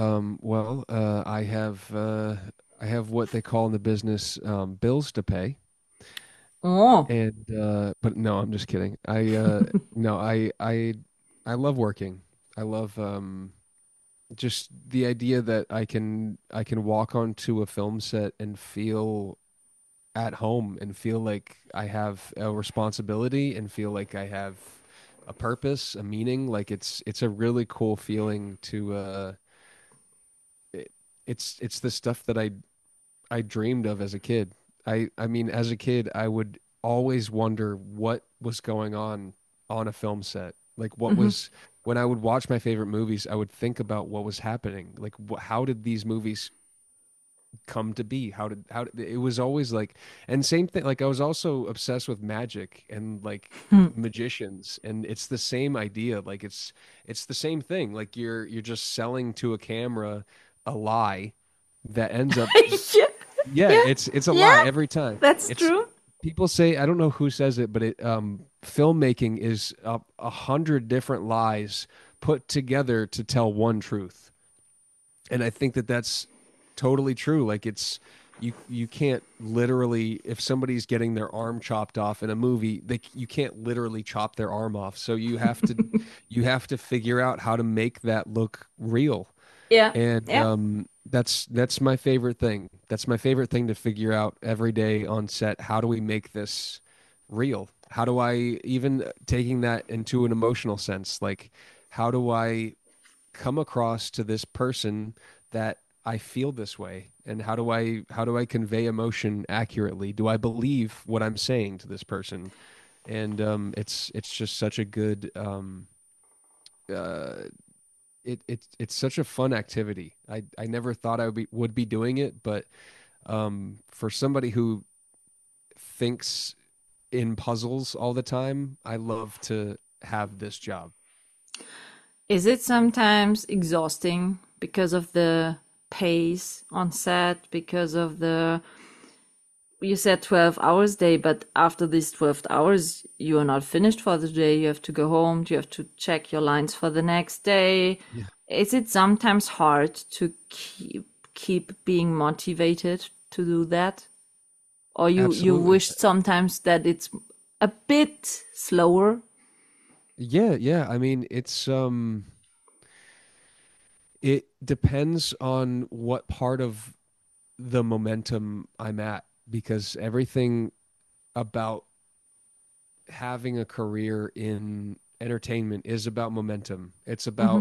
I have what they call in the business bills to pay. Oh, And but no, I'm just kidding. No, I love working. I love just the idea that I can walk onto a film set and feel at home and feel like I have a responsibility and feel like I have a purpose, a meaning. Like it's a really cool feeling to it's the stuff that I dreamed of as a kid. I mean, as a kid, I would always wonder what was going on a film set. Like what was when I would watch my favorite movies, I would think about what was happening. Like how did these movies come to be? How did it was always like, and same thing. Like I was also obsessed with magic and like magicians, and it's the same idea. Like it's the same thing. Like you're just selling to a camera a lie that ends up yeah, yeah, it's a lie every time. that's It's true. people say I don't know who says it, but it filmmaking is 100 different lies put together to tell one truth, and I think that that's totally true. Like you can't literally if somebody's getting their arm chopped off in a movie, you can't literally chop their arm off. So you have to you have to figure out how to make that look real. Yeah, And yeah. that's my favorite thing. That's my favorite thing to figure out every day on set. How do we make this real? How do I even taking that into an emotional sense? Like how do I come across to this person that I feel this way? And how do I convey emotion accurately? Do I believe what I'm saying to this person? And it's just such a good uh it's such a fun activity. I never thought I would be doing it, but for somebody who thinks in puzzles all the time, I love to have this job. Is it sometimes exhausting because of the pace on set, because of the you said 12 hours day, but after these 12 hours, you are not finished for the day. You have to go home. You have to check your lines for the next day. Yeah. Is it sometimes hard to keep being motivated to do that? Or you Absolutely. wish sometimes that it's a bit slower? Yeah. I mean, it depends on what part of the momentum I'm at because everything about having a career in entertainment is about momentum. It's Mhm. about,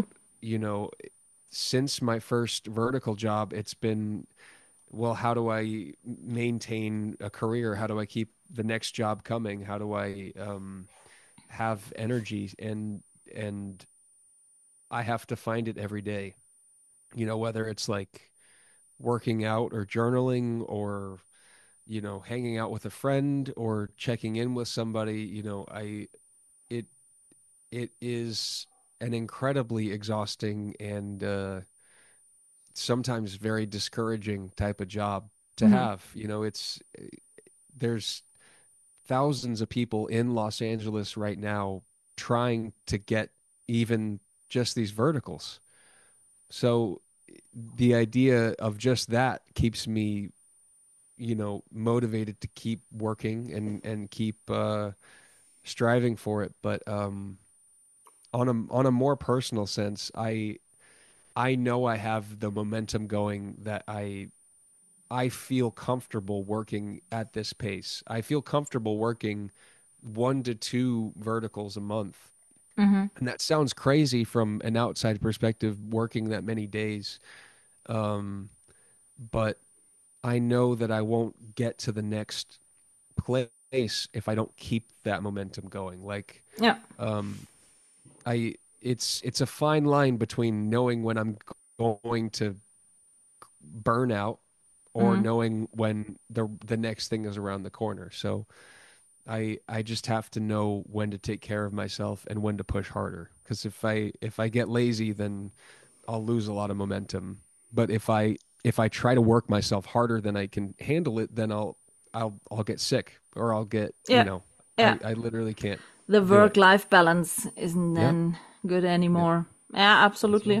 since my first vertical job, it's been, well, how do I maintain a career? How do I keep the next job coming? How do I have energy? And I have to find it every day. Whether it's like working out or journaling or hanging out with a friend or checking in with somebody, it it is an incredibly exhausting and sometimes very discouraging type of job to Mhm. have. There's thousands of people in Los Angeles right now trying to get even just these verticals. So the idea of just that keeps me, motivated to keep working and keep striving for it. But on a more personal sense, I know I have the momentum going that I feel comfortable working at this pace. I feel comfortable working 1 to 2 verticals a month. Mhm. And that sounds crazy from an outside perspective, working that many days. Um, but I know that I won't get to the next place if I don't keep that momentum going. Like, Yeah. um, it's a fine line between knowing when I'm going to burn out or Mhm. knowing when the next thing is around the corner. So I just have to know when to take care of myself and when to push harder. Because if I get lazy, then I'll lose a lot of momentum. But if I try to work myself harder than I can handle it, then I'll get sick or I'll get, Yeah. I Yeah. I literally can't The do it. work-life balance isn't Yeah, then good yeah, anymore. Yeah, that's right. absolutely.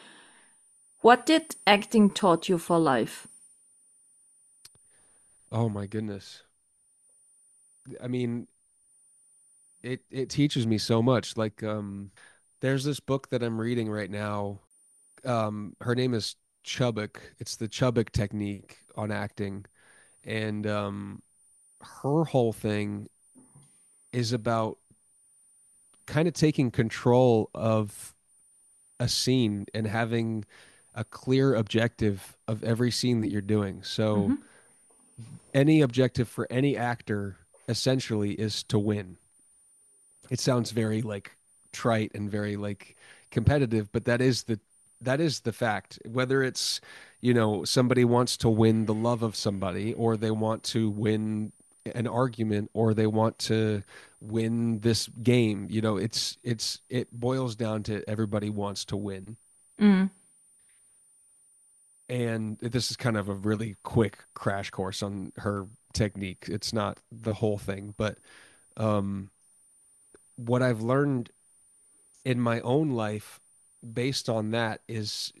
What did acting taught you for life? Oh my goodness. I mean, it teaches me so much. Like there's this book that I'm reading right now. Her name is Chubbuck. It's the Chubbuck technique on acting. And her whole thing is about kind of taking control of a scene and having a clear objective of every scene that you're doing. So Mhm. any objective for any actor essentially is to win. It sounds very like trite and very like competitive, but that is the fact. Whether it's, somebody wants to win the love of somebody or they want to win an argument or they want to win this game, it boils down to everybody wants to win. Mm. And this is kind of a really quick crash course on her technique. It's not the whole thing, but um what I've learned in my own life based on that is,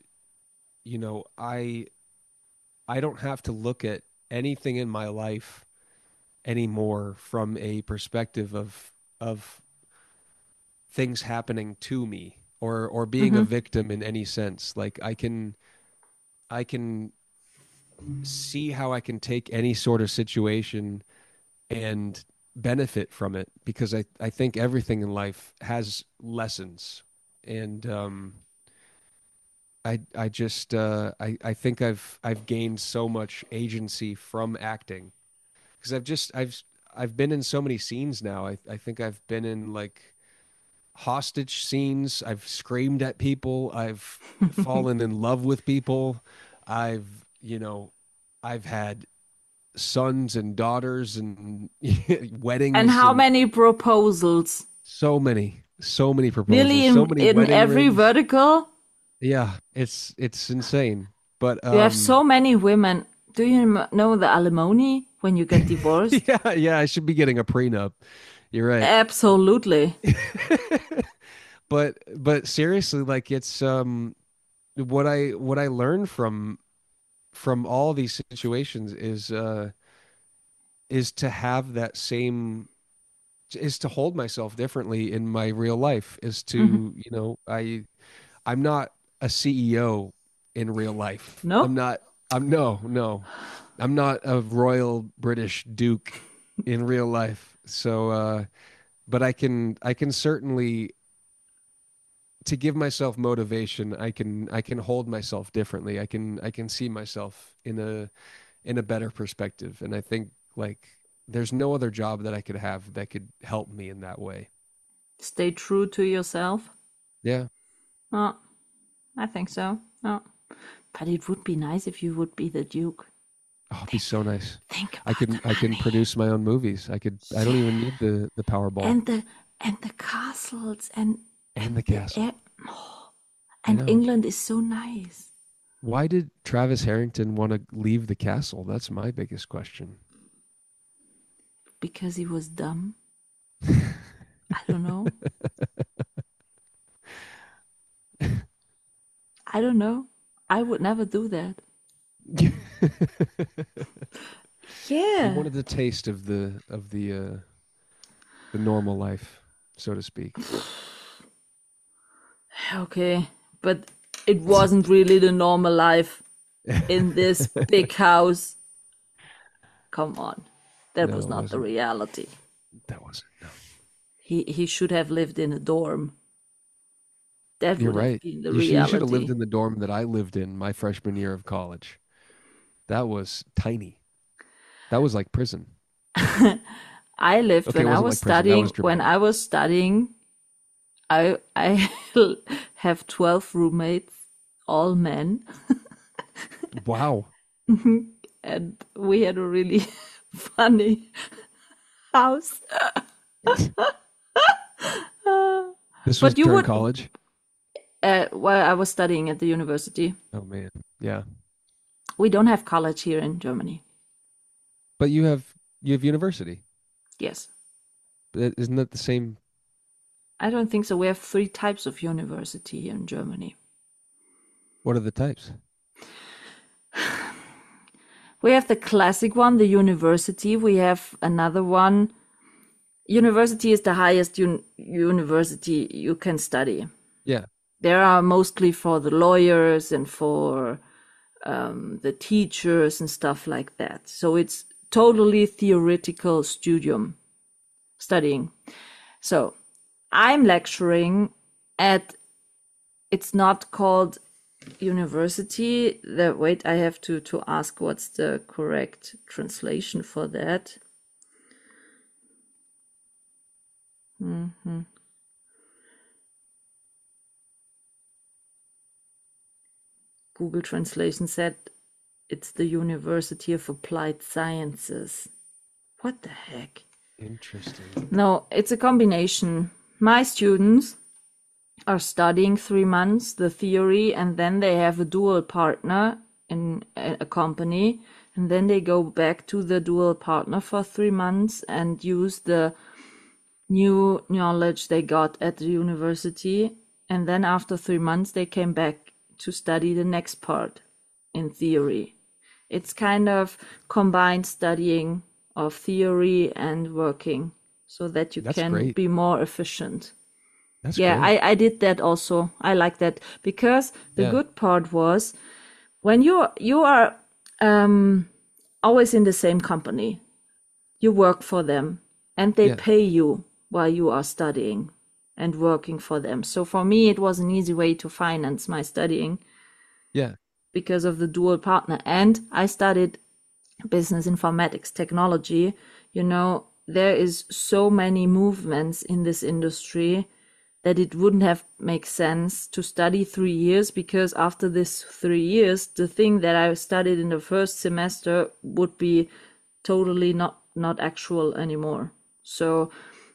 I don't have to look at anything in my life anymore from a perspective of things happening to me or being a Mhm. victim in any sense. Like I can see how I can take any sort of situation and benefit from it because I think everything in life has lessons. And I just I think I've gained so much agency from acting because I've been in so many scenes now. I think I've been in like hostage scenes. I've screamed at people. I've fallen in love with people. I've I've had sons and daughters and And weddings how and many proposals? so many Nearly proposals, so many in wedding every rings. vertical. Yeah, it's insane. But You have so many women. Do you know the alimony when you get divorced? yeah, I should be getting a prenup. You're right. Absolutely. But seriously, like it's what I learned from all these situations is to have that same is to hold myself differently in my real life is Mhm. to, I'm not a CEO in real life. No? I'm not I'm no, no. I'm not a royal British duke in real life. So, but I can certainly, to give myself motivation, I can hold myself differently. I can see myself in a better perspective. And I think like there's no other job that I could have that could help me in that way. Stay true to yourself. Yeah. Oh, I think so. Oh. But it would be nice if you would be the Duke. Oh, it'd be so nice. Think about I can produce my own movies. I don't even need the Powerball and the castles and and the castle. air. And know. England is so nice. Why did Travis Harrington want to leave the castle? That's my biggest question. Because he was dumb. I don't know. I don't know. I would never do that. He Yeah. wanted the taste of the normal life, so to speak. Okay. But it wasn't really the normal life in this big house. Come on. That No, was it not the wasn't. reality. That wasn't. No. He should have lived in a dorm. That You're would have right. been the You should have lived reality. in the dorm that I lived in my freshman year of college. That was tiny. That was like prison. I lived Okay, it when I wasn't was like prison. That was studying. When dramatic. I was studying, I have 12 roommates, all men, Wow. and we had a really funny house. This was But you during would, college. while I was studying at the university. Oh man. Yeah. We don't have college here in Germany. But you have university. Yes. Isn't that the same? I don't think so. We have 3 types of university here in Germany. What are the types? We have the classic one, the university. We have another one. University is the highest university you can study. Yeah. There are mostly for the lawyers and for the teachers and stuff like that. So it's totally theoretical studying. So I'm lecturing at, it's not called university. Wait, I have to ask what's the correct translation for that. Google Translation said it's the University of Applied Sciences. What the heck? Interesting. No, it's a combination. My students are studying 3 months the theory, and then they have a dual partner in a company, and then they go back to the dual partner for 3 months and use the new knowledge they got at the university, and then after 3 months they came back to study the next part in theory. It's kind of combined studying of theory and working so that you That's can great. be more efficient. That's Yeah, great. I did that also. I like that because the Yeah. good part was when you are always in the same company, you work for them and they Yeah. pay you while you are studying and working for them. So for me, it was an easy way to finance my studying Yeah. because of the dual partner. And I studied business informatics technology. You know, there is so many movements in this industry that it wouldn't have make sense to study 3 years, because after this 3 years, the thing that I studied in the first semester would be totally not actual anymore. So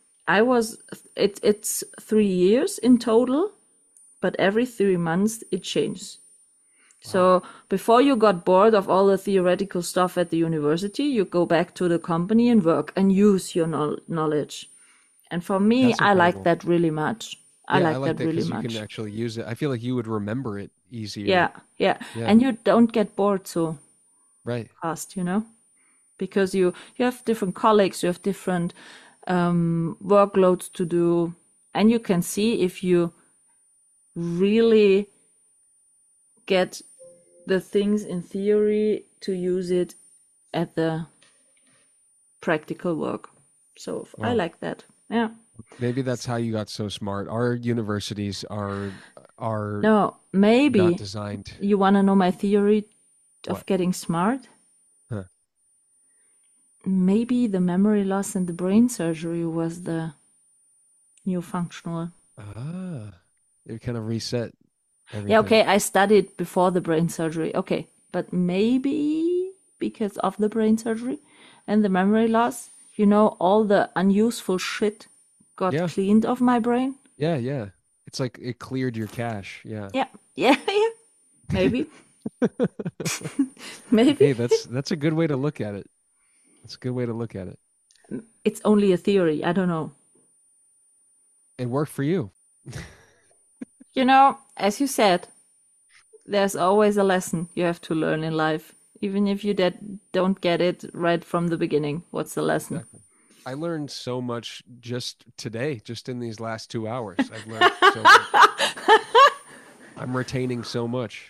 it's 3 years in total, but every 3 months it changes. So before you got bored of all the theoretical stuff at the university, you go back to the company and work and use your knowledge. And for me, That's I like incredible. that really much. I Yeah, like that really because you much. can actually use it. I feel like you would remember it easier. Yeah. Yeah. And you don't get bored so Right. fast, because you have different colleagues, you have different workloads to do, and you can see if you really get the things in theory to use it at the practical work. So I Wow. like that. Yeah. Maybe that's how you got so smart. Our universities are No, not maybe designed. you want to know my theory of What? getting smart? Huh. Maybe the memory loss and the brain surgery was the new functional. It kind of reset Yeah, everything. okay, I studied before the brain surgery. Okay, but maybe because of the brain surgery and the memory loss, all the unuseful shit got Yeah. cleaned off my brain. Yeah. It's like it cleared your cache. Yeah. Yeah, yeah. Maybe. Hey, Maybe. that's a good way to look at it. That's a good way to look at it. It's only a theory. I don't know. It worked for you. As you said, there's always a lesson you have to learn in life. Even if you don't get it right from the beginning. What's the lesson? Exactly. I learned so much just today, just in these last 2 hours. I've learned so much. I'm retaining so much.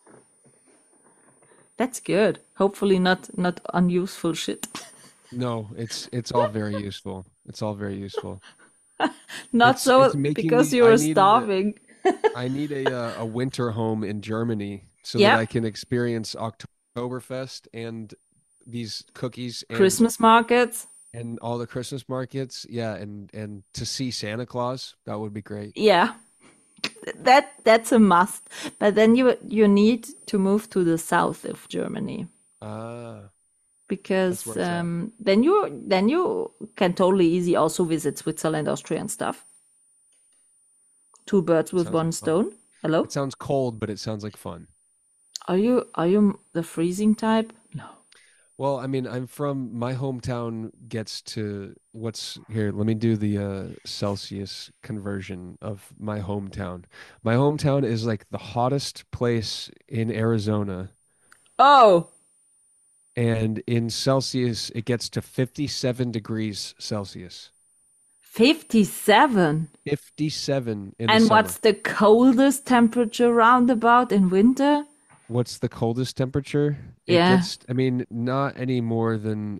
That's good. Hopefully not unuseful shit. No, it's all very useful. It's all very useful. Not so It's making because me. you were starving. I need a winter home in Germany so Yeah. that I can experience Oktoberfest and these cookies and Christmas markets. and all the Christmas markets. Yeah, and to see Santa Claus, that would be great. Yeah. That's a must. But then you need to move to the south of Germany Ah, because where it's at. then you can totally easy also visit Switzerland, Austria and stuff. Two birds with Sounds one like fun. stone. Hello? It sounds cold, but it sounds like fun. Are you the freezing type? No. Well, I mean, my hometown gets to what's here. Let me do the Celsius conversion of my hometown. My hometown is like the hottest place in Arizona, Oh, and in Celsius, it gets to 57 degrees Celsius. 57. 57 in the And summer. what's the coldest temperature roundabout in winter? What's the coldest temperature? Yeah. I mean, not any more than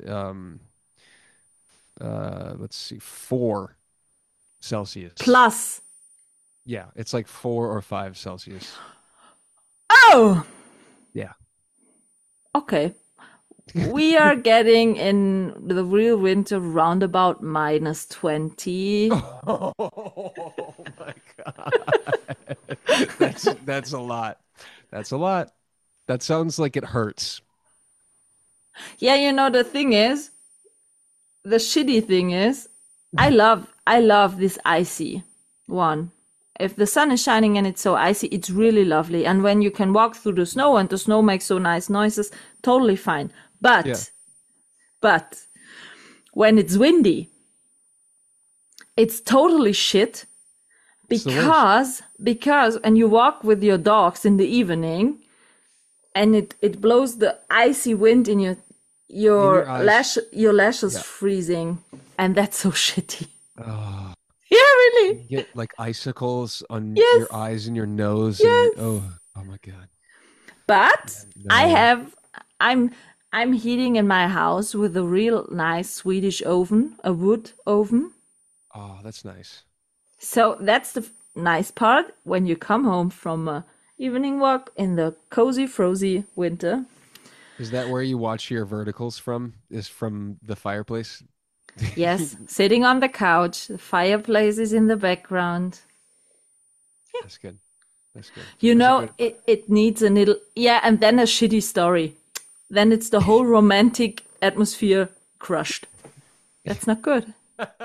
let's see, 4 Celsius. Plus. Yeah, it's like 4 or 5 Celsius. Oh, Yeah. okay. We are getting in the real winter roundabout -20. Oh my God. That's a lot. That's a lot. That sounds like it hurts. Yeah, the thing is, the shitty thing is, I love this icy one. If the sun is shining and it's so icy, it's really lovely. And when you can walk through the snow and the snow makes so nice noises, totally fine. But, Yeah. but when it's windy, it's totally shit It's the worst. because and you walk with your dogs in the evening and it blows the icy wind in your your eyes. your lashes Yeah. freezing, and that's so shitty. Oh, Yeah, really. you get like icicles on Yes. your eyes and your nose. Yes. And, oh my God. But No. I'm heating in my house with a real nice Swedish oven, a wood oven. Oh, that's nice. So that's the nice part when you come home from a evening walk in the cozy, frozy winter. Is that where you watch your verticals from? Is from the fireplace? Yes, sitting on the couch, the fireplace is in the background. That's good. That's good. You That's a know, good- it needs a little, yeah, and then a shitty story. Then it's the whole romantic atmosphere crushed. That's not good.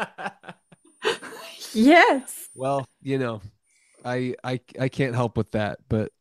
Yes. Well, I can't help with that, but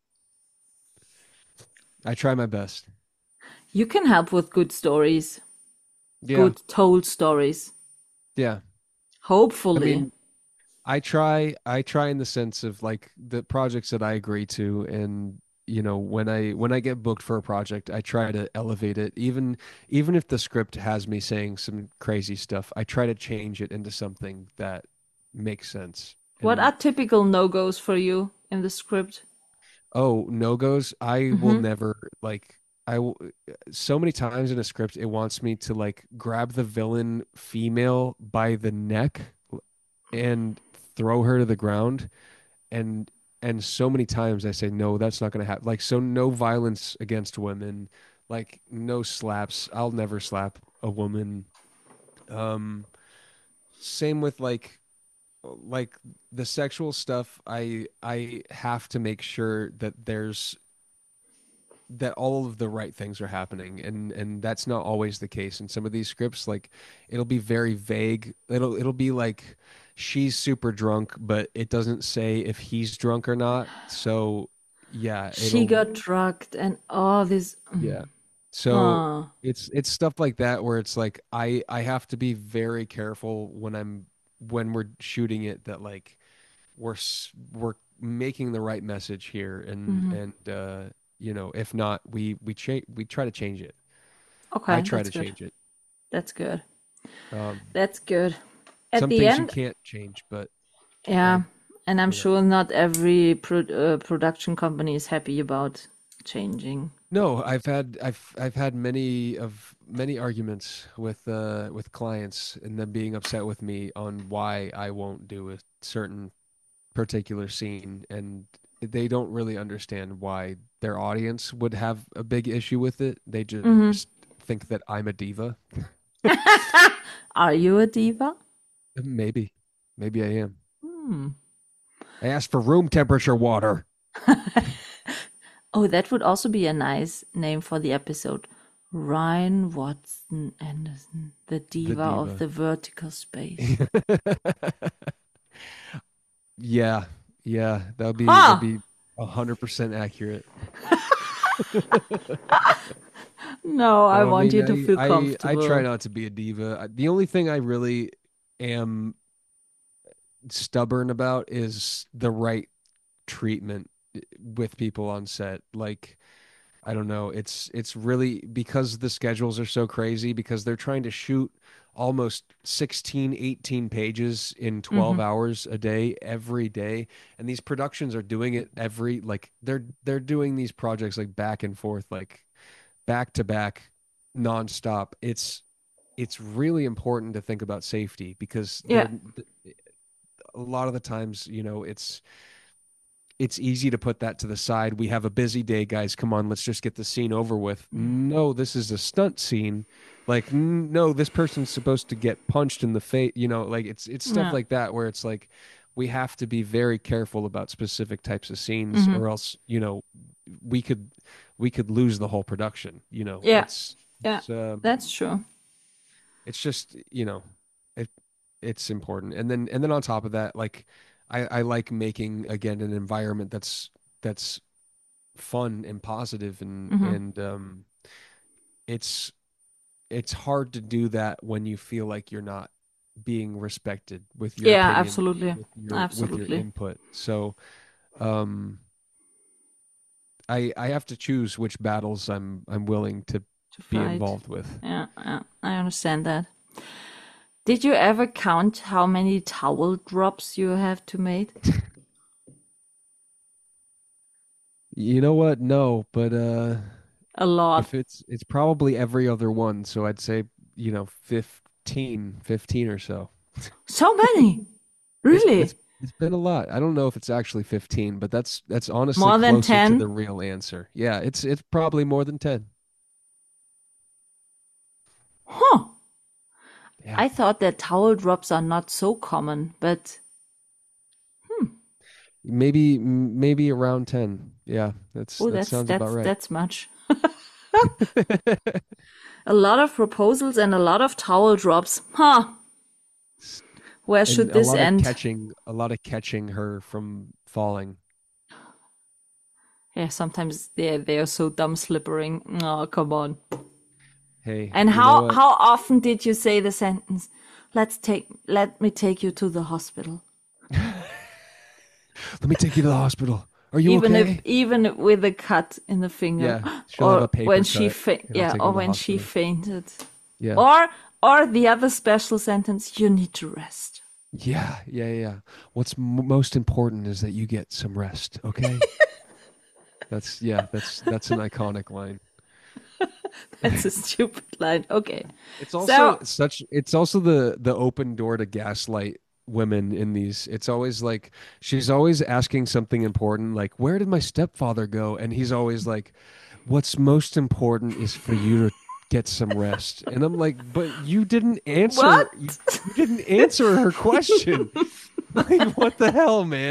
I try my best. You can help with good stories, Yeah. good told stories. Yeah. I Hopefully. mean, I try in the sense of like the projects that I agree to, and when I get booked for a project, I try to elevate it. Even if the script has me saying some crazy stuff, I try to change it into something that makes sense. What And are typical no-goes for you in the script? no-goes, I will never like so many times in a script it wants me to like grab the villain female by the neck and throw her to the ground, and so many times I say no, that's not going to happen. Like, so no violence against women, like no slaps. I'll never slap a woman. um Same with like the sexual stuff. I have to make sure that all of the right things are happening, and that's not always the case in some of these scripts. Like, it'll be very vague. It'll be like she's super drunk, but it doesn't say if he's drunk or not. So yeah, She it'll got drugged and all this. yeah. So Oh. it's stuff like that where it's like I have to be very careful when we're shooting it, that like we're making the right message here, Mhm. and if not, we try to change it. I Okay, try that's to good. change it. That's good. um That's good. At some the things you end, can't change, but yeah, I and I'm you know sure not every production company is happy about changing. no, I've had many arguments with clients and them being upset with me on why I won't do a certain particular scene, and they don't really understand why their audience would have a big issue with it. They Hmm. just think that I'm a diva. Are you a diva? Maybe, maybe I am. Hmm. I asked for room temperature water. Oh, that would also be a nice name for the episode. Ryan Watson Anderson, the The diva of diva. the vertical space. Yeah, yeah, that'd Huh! be 100% accurate. No, I No, I want mean, you to feel I try comfortable. not to be a diva. The only thing I really am stubborn about is the right treatment with people on set. Like, I don't know, it's really because the schedules are so crazy, because they're trying to shoot almost 16, 18 pages in 12 Hmm. hours a day every day, and these productions are doing it every like they're doing these projects like back and forth, like back to back, nonstop. It's really important to think about safety, because Yeah. a lot of the times, it's easy to put that to the side. We have a busy day, guys. Come on, let's just get the scene over with. No, this is a stunt scene. Like, no, this person's supposed to get punched in the face. Like it's stuff Yeah. like that where it's like we have to be very careful about specific types of scenes, Hmm. or else, we could we could lose the whole production. Yeah. Yeah. That's true. It's just, it it's important. And then on top of that, like I like making, again, an environment that's fun and positive, and Hmm. it's it's hard to do that when you feel like you're not being respected with your Yeah, opinion, absolutely. with your Absolutely. input. So um I have to choose which battles I'm willing to To be fight. involved with. Yeah, yeah, I understand that. Did you ever count how many towel drops you have to make? You know what? No, but A lot. if it's probably every other one, so I'd say, 15 or so. So many. It's Really? it's it's been a lot. I don't know if it's actually 15, but that's honestly More than closer to the 10? real answer. Yeah, it's probably more than 10. Huh. Yeah. I thought that towel drops are not so common, but Maybe around 10. Yeah, oh, that sounds about right. that's much. A lot of proposals and a lot of towel drops. Huh. Where And should this end? a lot of catching her from falling. Yeah, sometimes they are so dumb slippering. Oh, come on. Hey, And you know what? how often did you say the sentence, let me take you to the hospital? Let me take you to the hospital. Are you okay? Even with a cut in the finger, Yeah, she'll have a paper when she cut, and I'll take her or to the when she hospital. fainted, Yeah. or the other special sentence, you need to rest. Yeah, yeah, yeah. What's most important is that you get some rest, okay? That's an iconic line. That's a stupid line. Okay. It's also So, it's also the open door to gaslight women in these. It's always like she's always asking something important, like, where did my stepfather go? And he's always like, what's most important is for you to get some rest. And I'm like, but you didn't answer What? you didn't answer her question. Like, what the hell, man?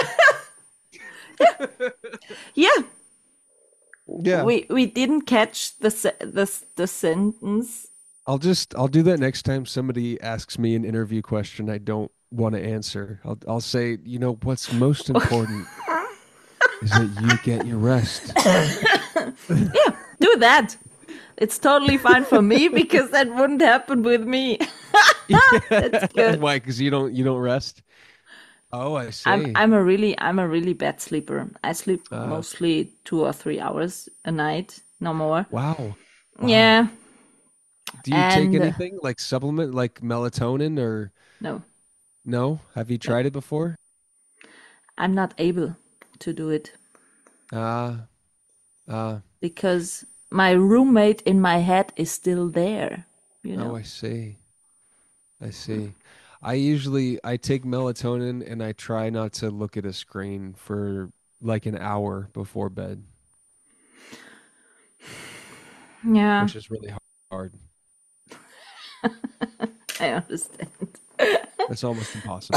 yeah, Yeah. we didn't catch the sentence. I'll do that next time somebody asks me an interview question I don't want to answer. I'll say, what's most important is that you get your rest. Yeah, do that. It's totally fine for me because that wouldn't happen with me. That's good. Why? Because you don't rest. Oh, I see. I'm a really bad sleeper. I sleep mostly 2 or 3 hours a night, no more. Wow. Yeah. Do you take And, anything like supplement, like melatonin or No, no? Have you tried it before? I'm not able to do it Ah, because my roommate in my head is still there. You know. oh, I see. I see. I take melatonin and I try not to look at a screen for like an hour before bed, Yeah, which is really hard. I understand. It's almost impossible.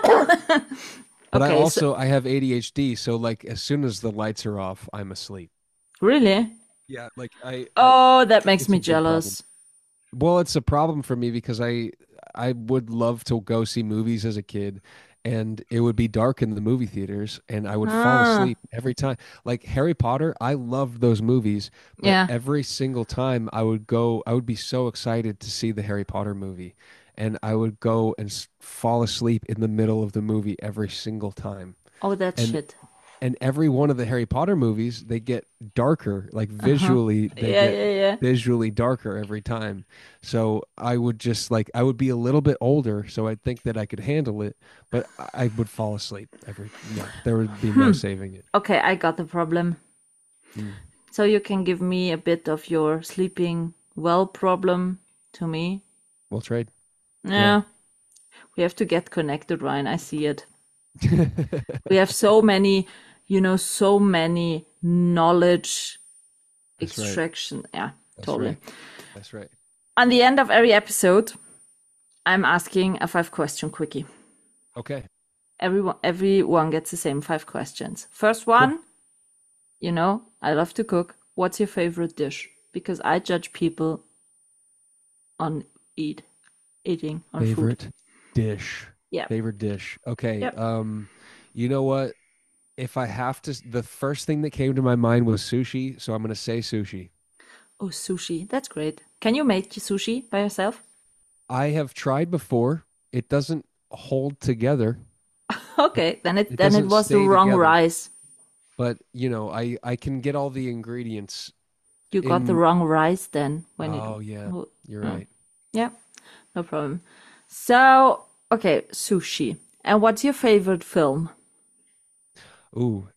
But Okay, I have ADHD, so like as soon as the lights are off, I'm asleep. Really? Yeah, like Oh, that makes it's me a big problem. jealous. Well, it's a problem for me because I would love to go see movies as a kid, and it would be dark in the movie theaters, and I would fall Ah, asleep every time. Like Harry Potter, I loved those movies, but yeah. every single time I would be so excited to see the Harry Potter movie, and I would go and fall asleep in the middle of the movie every single time. Oh, that And shit. and every one of the Harry Potter movies, they get darker, like Uh-huh. visually, they Yeah, get yeah, yeah. visually darker every time. So I would be a little bit older, so I'd think that I could handle it, but I would fall asleep no, there would be no saving it. Okay, I got the problem. Mm. So you can give me a bit of your sleeping well problem to me. We'll trade. Yeah. We have to get connected, Ryan. I see it. We have so many, so many knowledge That's right. extraction. Yeah, That's totally. right. That's right. On the end of every episode, I'm asking a 5-question quickie. Okay. Everyone gets the same 5 questions. First one, I love to cook. What's your favorite dish? Because I judge people on eating on food. Favorite dish. Yeah. Favorite dish. Okay. Yep. You know what? If I have to, the first thing that came to my mind was sushi, so I'm going to say sushi. Oh, sushi. That's great. Can you make sushi by yourself? I have tried before. It doesn't hold together, Okay, then it doesn't was the stay wrong together. rice. but I can get all the ingredients. You got the wrong rice then when Oh, yeah. Oh, You're oh. right. Yeah, no problem. So, okay, sushi. And what's your favorite film? Ooh,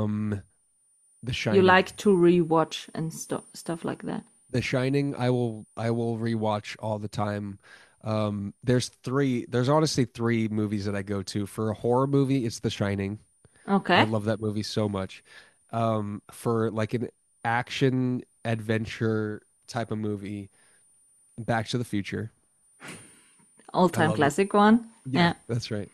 The Shining. You like to rewatch and stuff like that? The Shining, I will rewatch all the time. There's honestly three movies that I go to. For a horror movie, it's The Shining. I Okay. love that movie so much. For like an action adventure type of movie, Back to the Future. All-time love it. classic one. Yeah. That's right.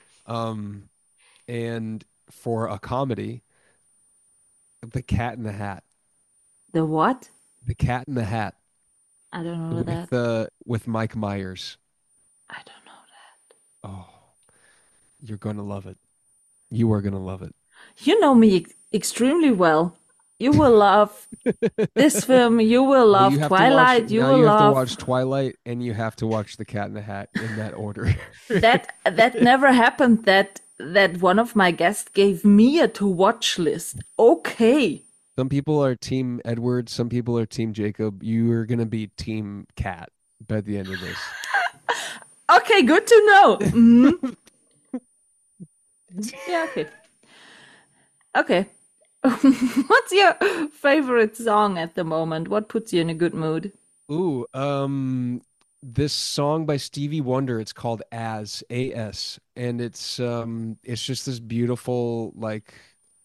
And for a comedy, The Cat in the Hat. The what? The Cat in the Hat I don't know that. with Mike Myers. I don't know that. Oh, you're gonna love it. You are gonna love it. You know me extremely well. You will love this film. You will Well, love you have to Twilight. watch, You now will you have to love watch Twilight and you have to watch The Cat in the Hat in that order. that never happened. That one of my guests gave me a to watch list. Okay. Some people are Team Edward, some people are Team Jacob. You are gonna be Team Cat by the end of this. Okay, good to know. Mhm. Yeah, okay. Okay. What's your favorite song at the moment? What puts you in a good mood? Ooh, this song by Stevie Wonder, it's called As, A-S, and it's just this beautiful like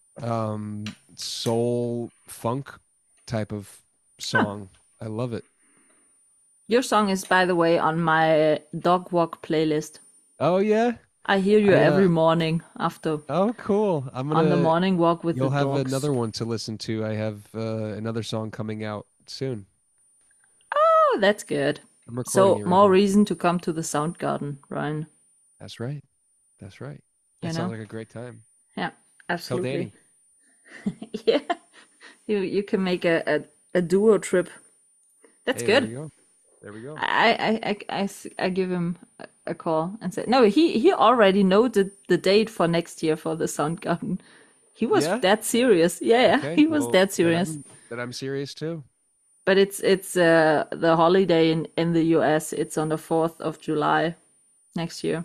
soul funk type of Huh. song. I love it. Your song is, by the way, on my dog walk playlist. Oh yeah. I hear you I every morning after oh cool. on the morning walk with the You'll have dogs. another one to listen to. I have another song coming out soon. Oh, that's good. I'm recording So it right more now. reason to come to the Soundgarden, Ryan. That's right. That's right. You That sounds know? like a great time. Yeah, Tell absolutely. Danny. Yeah, you can make a duo trip. That's Hey, there we good. go. There we go. I give him a call and say no. He already know the date for next year for the Soundgarden. He was Yeah? that serious. Yeah, yeah, Okay. he was Well, that serious. then I'm serious too. But it's the holiday in the US. It's on the 4th of July next year.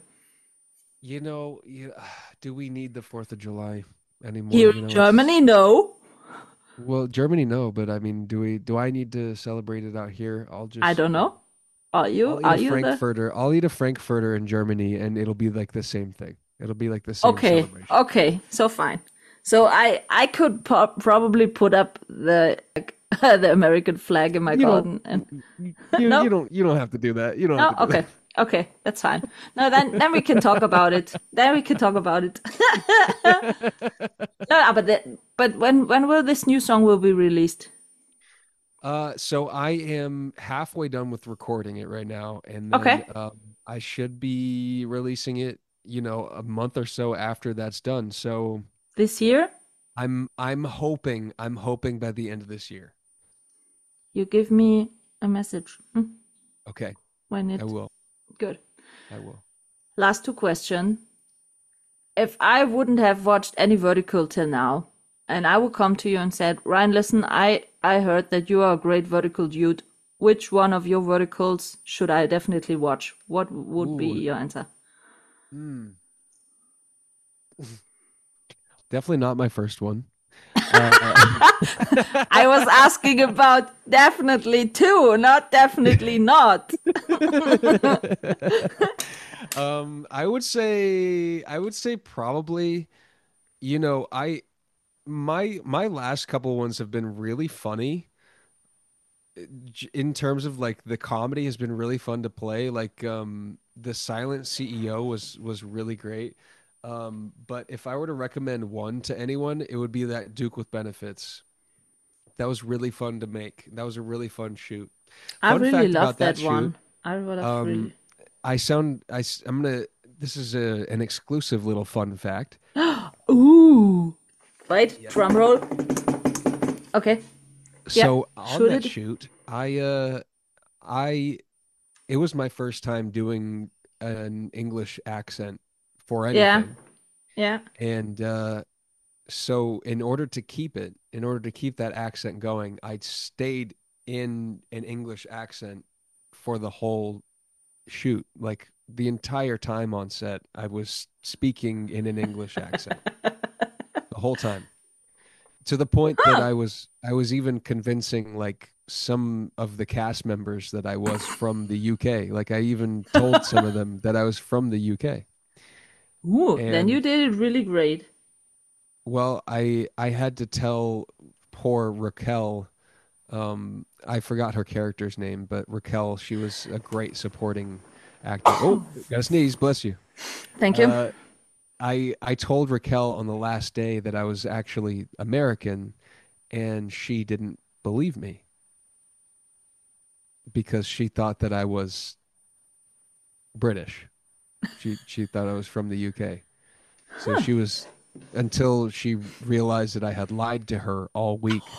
Do we need the 4th of July anymore? Here in Germany, no. Well, Germany, no, but I mean, do I need to celebrate it out here? I don't know. Are you? I'll eat Are a you the? Frankfurter. I'll eat a Frankfurter in Germany and it'll be like the same thing. It'll be like the same Okay, celebration. okay, so fine. So I could probably put up the the American flag in my You don't garden and you no, don't have to do that. You don't have no, to do that. okay, okay, that's fine. No, then we can talk about it. Then we can talk about it. No, but when will this new song will be released? So I am halfway done with recording it right now, and then Okay, I should be releasing it, a month or so after that's done. So this year I'm hoping by the end of this year. you give me a message Okay, when I it will. good. I will. Last two question. If I wouldn't have watched any vertical till now, and I would come to you and said, Ryan, listen, I heard that you are a great vertical dude. Which one of your verticals should I definitely watch? What would be Ooh, your answer? mm, definitely not my first one. Uh, I was asking about definitely two, not definitely not. I would say probably, my last couple ones have been really funny in terms of like the comedy has been really fun to play. Like the Silent CEO was really great. But if I were to recommend one to anyone, it would be that Duke with Benefits. That was really fun to make. That was a really fun shoot. I Fun really fact love about that that shoot, one. I would have um, really. I'm gonna, this is an exclusive little fun fact. Ooh. Wait, Yeah. drum roll. Okay. Yeah. So on Shoot that it. shoot, I it was my first time doing an English accent for Yeah. anything. Yeah. And so in order to keep that accent going, I stayed in an English accent for the whole shoot. Like the entire time on set, I was speaking in an English accent the whole time. To the point that Huh. I was even convincing like some of the cast members that I was from the UK. Like I even told some of them that I was from the UK. Ooh, then you And did it really great. well, I had to tell poor Raquel, I forgot her character's name, but Raquel, she was a great supporting actor. Oh, got to sneeze, bless you. Thank you. Uh I told Raquel on the last day that I was actually American and she didn't believe me because she thought that I was British. She thought I was from the UK. So she was until she realized that I had lied to her all week.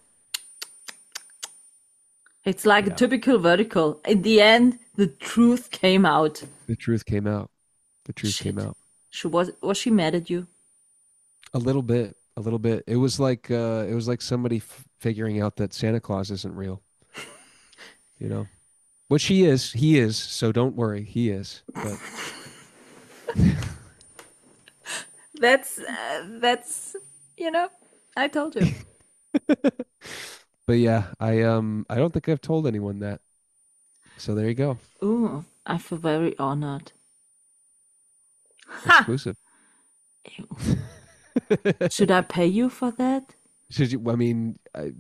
It's like a Yeah, typical vertical. In the end, the truth came out. the truth came out. The truth came Shit. out. She was she mad at you? A little bit, a little bit. It was like somebody figuring out that Santa Claus isn't real, you know. Which he is, so don't worry, he is. But That's you know. I told you. But yeah, I don't think I've told anyone that. So there you go. Ooh, I feel very honored. Exclusive. Ew. Should I pay you for that? Should you? I mean,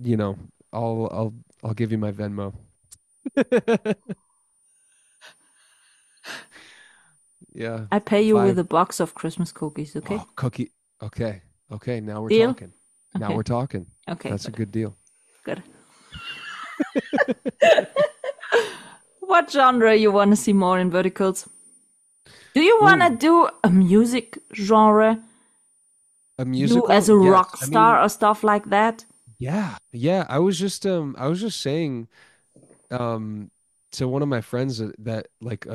I'll give you my Venmo. Yeah. I pay you with Five. a box of Christmas cookies, okay? Oh, cookie. Okay. Okay. Now we're Deal? talking. Now Okay. we're talking. Okay, That's a good deal. good. What genre you want to see more in Verticals? Do you want to do a music genre? A You musical? as a Yes. rock I star mean, or stuff like that? yeah. Yeah. I was just saying to one of my friends that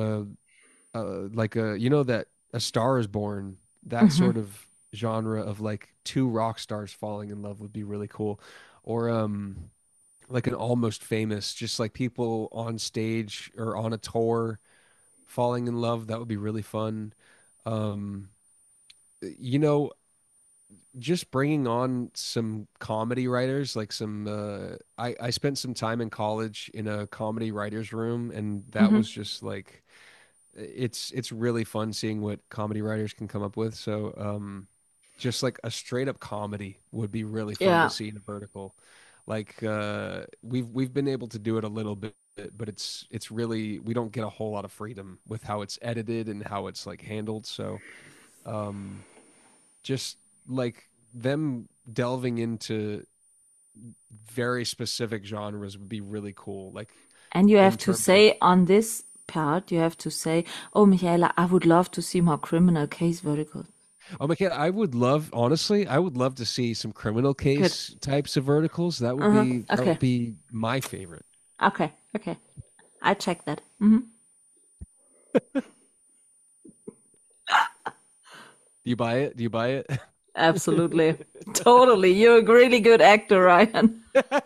that A Star Is Born, that Mm-hmm. sort of genre of like two rock stars falling in love would be really cool. Or like an Almost Famous, just like people on stage or on a tour falling in love, that would be really fun. Um you know, just bringing on some comedy writers, like some I spent some time in college in a comedy writers room, and that Mm-hmm. was just like it's really fun seeing what comedy writers can come up with. So just like a straight up comedy would be really fun to Yeah. see in a vertical. Like we've been able to do it a little bit, but it's really, we don't get a whole lot of freedom with how it's edited and how it's like handled. So um just like them delving into very specific genres would be really cool. Like And you in have to terms of, say on this part, you have to say, oh, Michaela, I would love to see more criminal case verticals. oh my God, honestly, I would love to see some criminal Good. case types of verticals. Uh-huh. That Okay. would be my favorite. Okay. Okay. I check that. Mm-hmm. Do you buy it? Do you buy it? Absolutely. Totally. You're a really good actor, Ryan.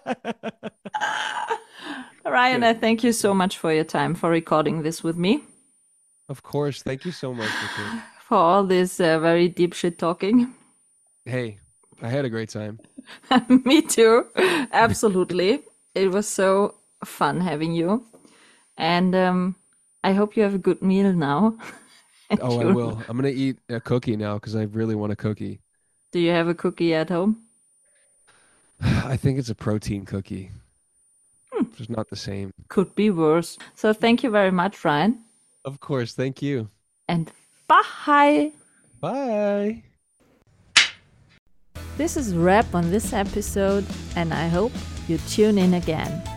Ryan, I thank you so much for your time for recording this with me, Of course. Thank you so much, Vicky. for all this very deep shit talking. Hey, I had a great time. Me too. Absolutely. It was so fun having you. And I hope you have a good meal now. And Oh, I you- will. I'm gonna eat a cookie now because I really want a cookie. Do you have a cookie at home? I think it's a protein cookie. It's not the same. Could be worse. So thank you very much, Ryan. Of course. Thank you. And bye. Bye. This is a wrap on this episode, and I hope you tune in again.